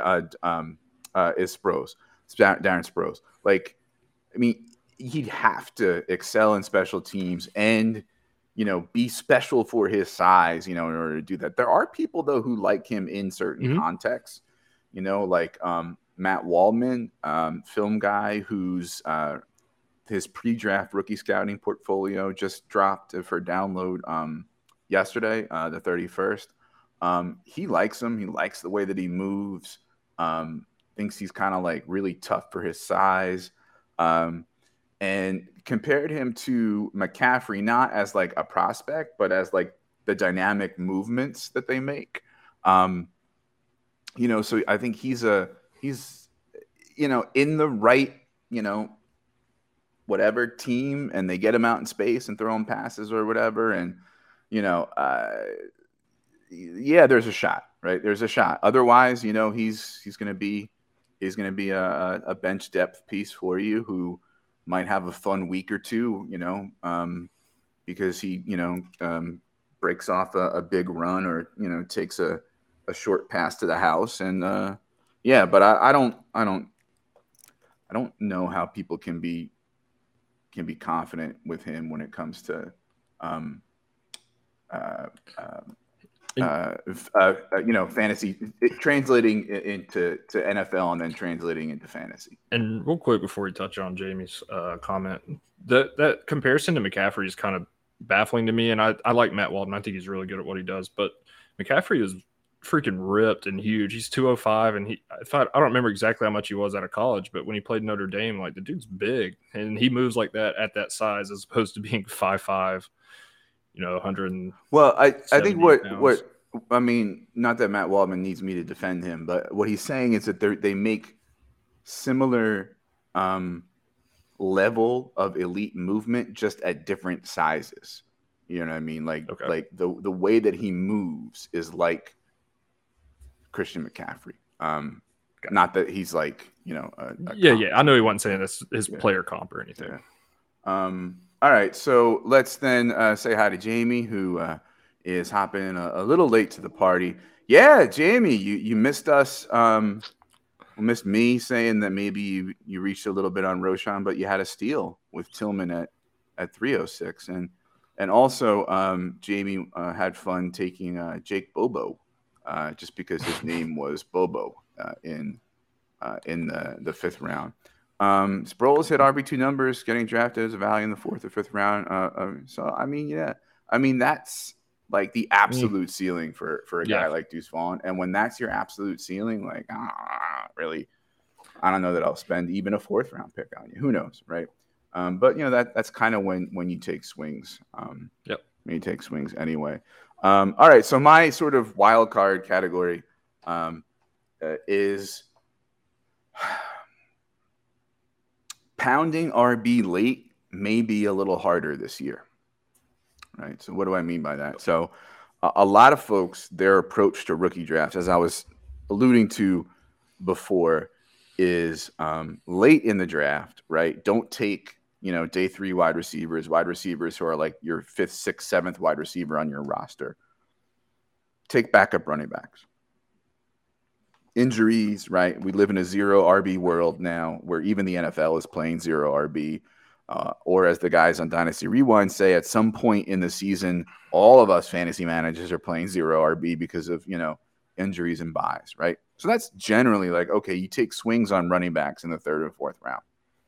Sproles. Like, I mean, he'd have to excel in special teams and be special for his size, in order to do that. There are people though who like him in certain contexts, like Matt Waldman, film guy who's his pre-draft rookie scouting portfolio just dropped for download yesterday, the 31st. He likes him. He likes the way that he moves. Thinks he's kind of like really tough for his size. And compared him to McCaffrey, not as like a prospect, but as like the dynamic movements that they make. So I think he's in the right, whatever team, and they get him out in space and throw him passes or whatever. And, there's a shot, right? There's a shot. Otherwise, he's going to be a bench depth piece for you who might have a fun week or two, because he, breaks off a big run or, takes a short pass to the house. And, but I don't know how people can be confident with him when it comes to, fantasy, translating into NFL and then translating into fantasy. And real quick before we touch on Jamie's comment, that comparison to McCaffrey is kind of baffling to me. And I like Matt Waldman. I think he's really good at what he does. But McCaffrey is freaking ripped and huge. He's 205, and I don't remember exactly how much he was out of college, but when he played Notre Dame, like the dude's big, and he moves like that at that size as opposed to being 5'5". 100. Well, I think what I mean, not that Matt Waldman needs me to defend him, but what he's saying is that they make similar level of elite movement just at different sizes. You know what I mean? Like the way that he moves is like Christian McCaffrey. Not that he's like I know he wasn't saying this his player comp or anything. Yeah. All right, so let's then say hi to Jamie, who is hopping in a little late to the party. Yeah, Jamie, you missed us missed me saying that maybe you reached a little bit on Roschon, but you had a steal with Tillman at 306, and also Jamie had fun taking Jake Bobo just because his name was Bobo in the 5th round. Sproles hit RB2 numbers, getting drafted as a value in the 4th or 5th round. So I mean that's like the absolute ceiling for a guy like Deuce Vaughn. And when that's your absolute ceiling, like really, I don't know that I'll spend even a 4th round pick on you. Who knows, right? But that's kind of when you take swings. When you take swings anyway. All right, so my sort of wild card category is pounding RB late may be a little harder this year, right? So what do I mean by that? So a lot of folks, their approach to rookie drafts, as I was alluding to before, is late in the draft, right? Don't take, day 3 wide receivers who are like your 5th, 6th, 7th wide receiver on your roster. Take backup running backs. Injuries, right? We live in a 0 RB world now where even the NFL is playing 0 RB. Or as the guys on Dynasty Rewind say, at some point in the season, all of us fantasy managers are playing 0 RB because of, injuries and buys, right? So that's generally like, okay, you take swings on running backs in the 3rd and 4th round.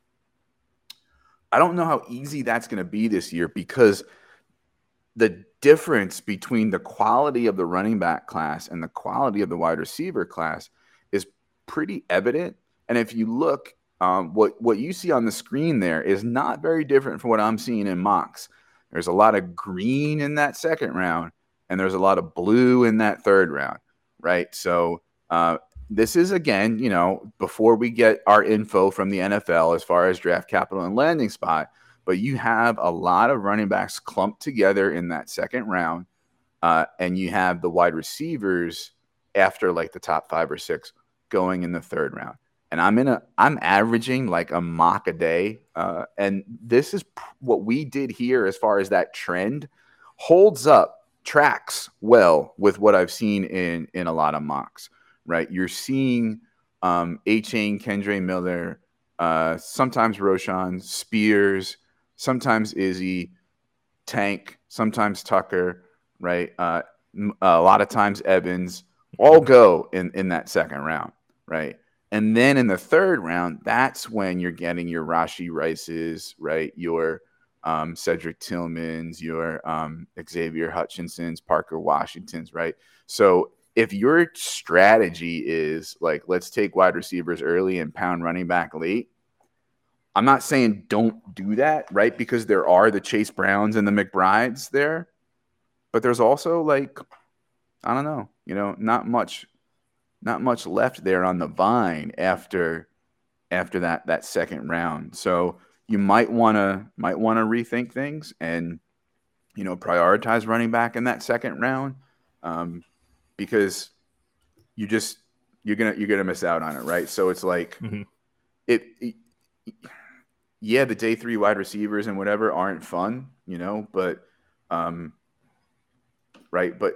I don't know how easy that's going to be this year because the difference between the quality of the running back class and the quality of the wide receiver class is pretty evident. And if you look, what you see on the screen there is not very different from what I'm seeing in mocks. There's a lot of green in that 2nd round, and there's a lot of blue in that 3rd round, right? So this is, again, before we get our info from the NFL as far as draft capital and landing spot, but you have a lot of running backs clumped together in that 2nd round, and you have the wide receivers after like the top 5 or 6 going in the 3rd round. And I'm averaging like a mock a day, and this is what we did here as far as that trend holds up, tracks well with what I've seen in a lot of mocks. Right, you're seeing A-Chain, Kendre Miller, sometimes Roschon, Spears, sometimes Izzy, Tank, sometimes Tucker, right? A lot of times Evans, all go in that 2nd round, right? And then in the 3rd round, that's when you're getting your Rashee Rices, right? Your Cedric Tillmans, your Xavier Hutchinsons, Parker Washingtons, right? So if your strategy is like, let's take wide receivers early and pound running back late, I'm not saying don't do that, right? Because there are the Chase Browns and the McBrides there, but there's also like, I don't know, not much left there on the vine after that 2nd round. So you might want to rethink things and, prioritize running back in that 2nd round. Because you're gonna miss out on it, right? So it's like the day 3 wide receivers and whatever aren't fun, but right. But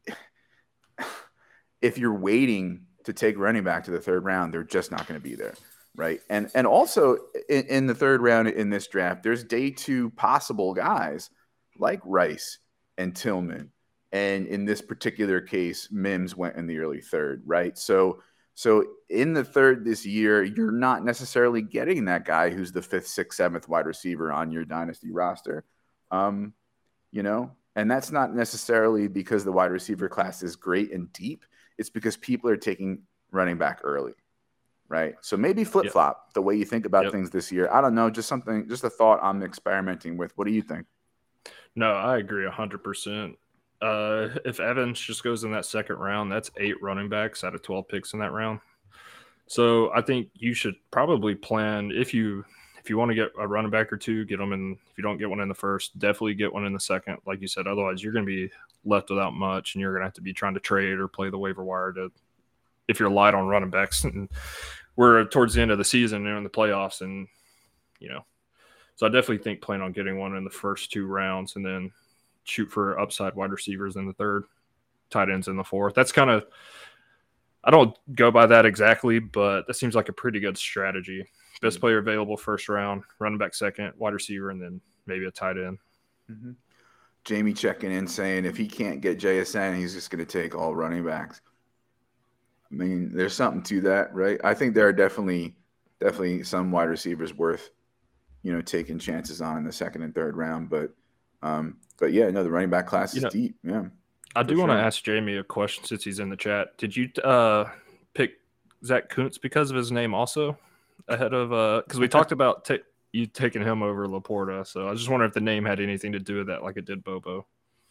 if you're waiting to take running back to the 3rd round, they're just not going to be there, right? And also in the 3rd round in this draft, there's day 2 possible guys like Rice and Tillman. And in this particular case, Mims went in the early 3rd, right? So in the 3rd this year, you're not necessarily getting that guy who's the 5th, 6th, 7th wide receiver on your dynasty roster, and that's not necessarily because the wide receiver class is great and deep. It's because people are taking running back early, right? So maybe flip-flop the way you think about things this year. I don't know, just a thought I'm experimenting with. What do you think? No, I agree 100%. If Evans just goes in that 2nd round, that's 8 running backs out of 12 picks in that round. So I think you should probably plan, if you want to get a running back or 2, get them in. If you don't get one in the 1st, definitely get one in the 2nd. Like you said, otherwise you're going to be left without much, and you're going to have to be trying to trade or play the waiver wire if you're light on running backs. And we're towards the end of the season, in the playoffs, and so I definitely think plan on getting one in the first 2 rounds, and then shoot for upside wide receivers in the 3rd, tight ends in the 4th. That's kind of I don't go by that exactly, but that seems like a pretty good strategy. Best player available first round, running back second, wide receiver, and then maybe a tight end. Mm-hmm. Jamie checking in saying if he can't get JSN, he's just going to take all running backs. I mean, there's something to that, right? I think there are definitely some wide receivers worth, taking chances on in the second and third round. But yeah, no, the running back class is deep. Yeah. I do want to ask Jamie a question since he's in the chat. Did you pick Zach Kuntz because of his name also ahead of because we talked about you taking him over Laporta. So I just wonder if the name had anything to do with that, like it did Bobo.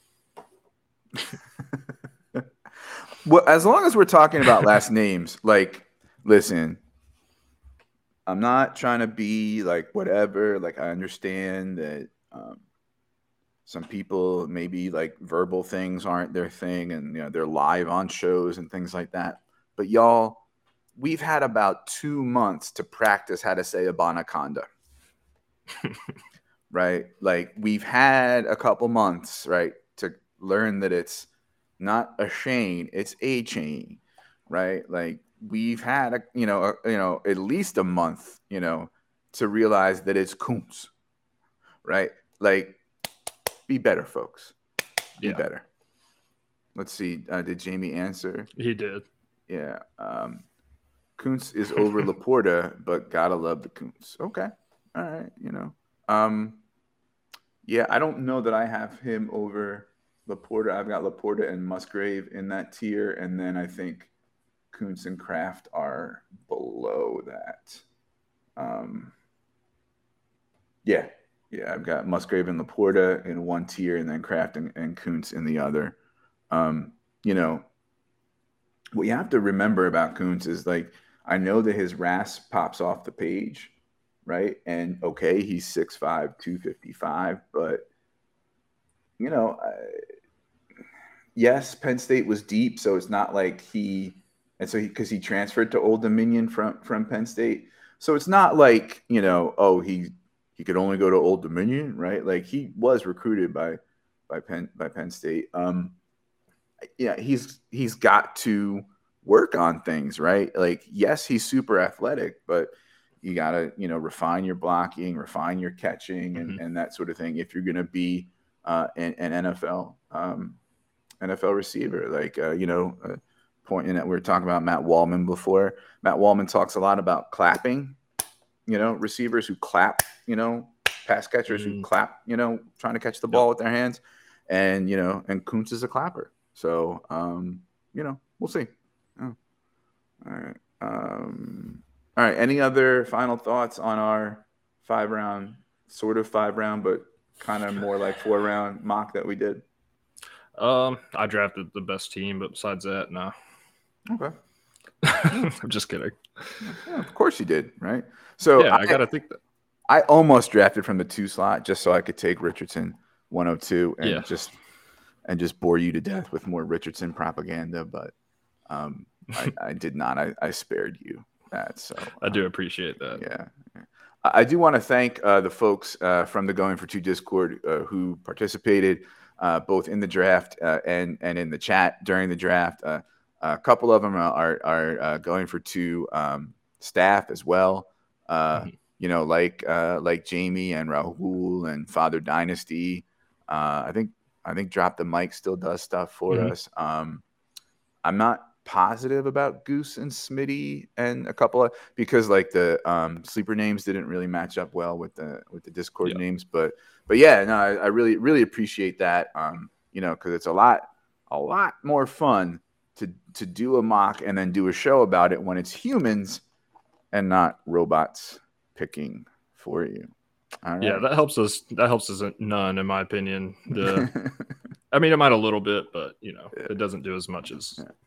Well, as long as we're talking about last names, like, listen, I'm not trying to be like whatever. Like, I understand that some people maybe like verbal things aren't their thing, and they're live on shows and things like that. But y'all, we've had about 2 months to practice how to say Abanaconda. Right? Like, we've had a couple months, right, to learn that it's not a chain, it's a chain, right? Like, we've had at least a month, to realize that it's Kuntz, right? Like, be better, folks. Be better. Let's see. Did Jamie answer? He did. Yeah. Kuntz is over Laporta, but gotta love the Kuntz. Okay. All right. Yeah, I don't know that I have him over Laporta. I've got Laporta and Musgrave in that tier, and then I think Kuntz and Kraft are below that. Yeah, I've got Musgrave and Laporta in one tier, and then Kraft and Kuntz in the other. What you have to remember about Kuntz is, like, I know that his RAS pops off the page, right? And okay, he's 6'5", 255, but yes, Penn State was deep, so it's not like because he transferred to Old Dominion from Penn State, so it's not like he could only go to Old Dominion, right? Like, he was recruited by Penn State. He's got to work on things, right? Like, yes, he's super athletic, but you got to, refine your blocking, refine your catching, and that sort of thing if you're going to be an NFL receiver. Like, pointing at, we were talking about Matt Wallman before. Matt Wallman talks a lot about clapping, receivers who clap, pass catchers who clap, trying to catch the ball with their hands. And, and Kuntz is a clapper. So, we'll see. Oh. All right. All right. Any other final thoughts on our 5-round, sort of 5-round, but kind of more like 4-round mock that we did? I drafted the best team, but besides that, no. Okay. I'm just kidding. Yeah, of course you did, right? So yeah, I got to think that. I almost drafted from the 2 slot just so I could take Richardson 102 and just bore you to death with more Richardson propaganda, but I did not. I spared you that. So I do appreciate that. Yeah. I do want to thank the folks from the Going for Two Discord who participated both in the draft and in the chat during the draft. A couple of them are Going for Two staff as well. Like Jamie and Rahul and Father Dynasty. I think Drop the Mic still does stuff for us. I'm not positive about Goose and Smitty and a couple of, because like the sleeper names didn't really match up well with the Discord names, but yeah, no, I really appreciate that. Because it's a lot more fun to do a mock and then do a show about it when it's humans and not robots picking for you. All right. Yeah, that helps us. That helps us none, in my opinion. I mean, it might a little bit, but it doesn't do as much as. Yeah.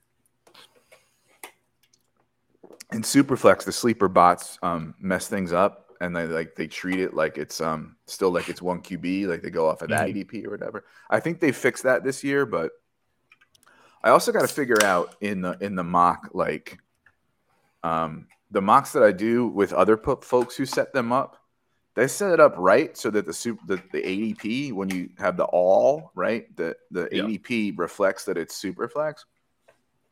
In Superflex, the sleeper bots mess things up, and they treat it like it's still like it's 1 QB, like they go off of that ADP or whatever. I think they fixed that this year, but I also got to figure out in the mock, like the mocks that I do with other folks who set them up, they set it up right so that the ADP, when you have the all right, the ADP reflects that it's Superflex.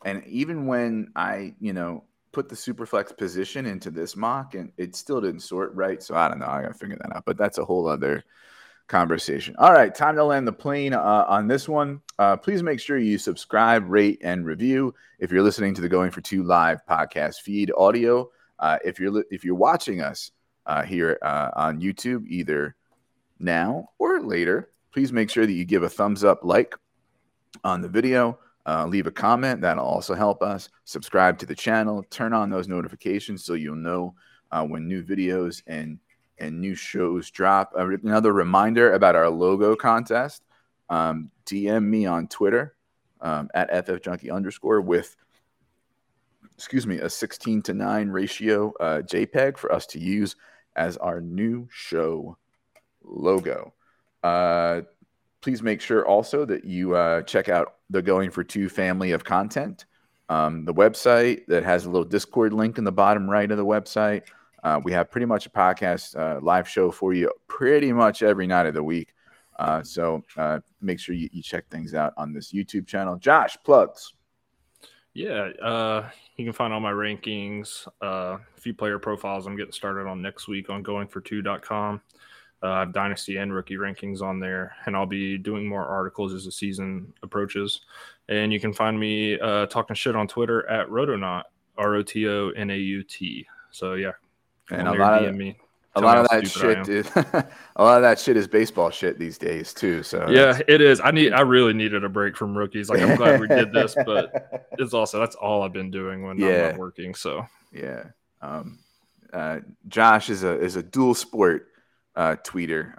And even when I, put the Superflex position into this mock, and it still didn't sort right. So I don't know. I got to figure that out. But that's a whole other conversation. All right, time to land the plane on this one. Please make sure you subscribe, rate, and review if you're listening to the Going for Two live podcast feed audio. If you're watching us here on YouTube, either now or later, please make sure that you give a thumbs up, like on the video. Leave a comment. That'll also help us. Subscribe to the channel. Turn on those notifications so you'll know when new videos and new shows drop. Another reminder about our logo contest. DM me on Twitter at ffjunkie_ with a 16:9 ratio JPEG for us to use as our new show logo. Please make sure also that you check out the Going for Two family of content. The website that has a little Discord link in the bottom right of the website. We have pretty much a podcast live show for you pretty much every night of the week. So make sure you check things out on this YouTube channel. Josh, plugs. Yeah, you can find all my rankings, a few player profiles I'm getting started on next week on goingfor2.com. I have Dynasty and rookie rankings on there, and I'll be doing more articles as the season approaches. And you can find me talking shit on Twitter at Rotonaut, ROTONAUT. So, yeah. And a lot of that shit is baseball shit these days too. So yeah, it is. I really needed a break from rookies. Like, I'm glad we did this, but that's all I've been doing when I'm not working. So yeah, Josh is a dual sport tweeter.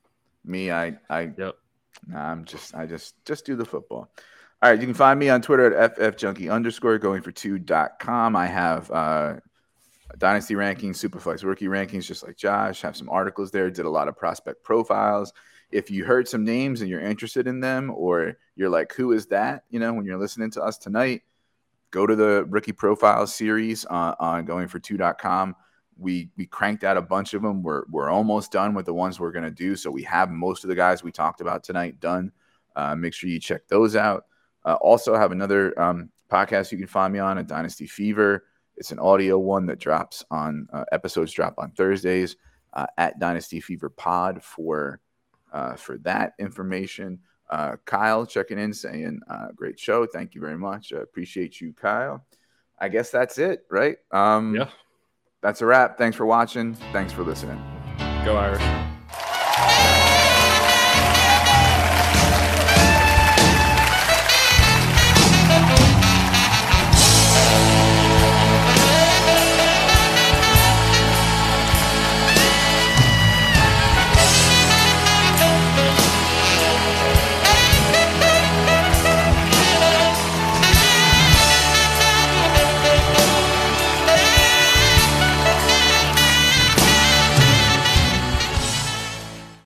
I just do the football. All right, you can find me on Twitter at ffjunkie_ goingfor2.com. I have Dynasty rankings, Superflex rookie rankings, just like Josh. Have some articles there. Did a lot of prospect profiles. If you heard some names and you're interested in them, or you're like, who is that? When you're listening to us tonight, go to the rookie profile series on goingfor2.com. We cranked out a bunch of them. We're almost done with the ones we're going to do. So we have most of the guys we talked about tonight done. Make sure you check those out. Also have another podcast you can find me on, a Dynasty Fever. It's an audio one that drops on episodes drop on Thursdays at Dynasty Fever Pod for that information. Kyle checking in saying great show. Thank you very much. Appreciate you, Kyle. I guess that's it, right? Yeah. That's a wrap. Thanks for watching. Thanks for listening. Go Irish.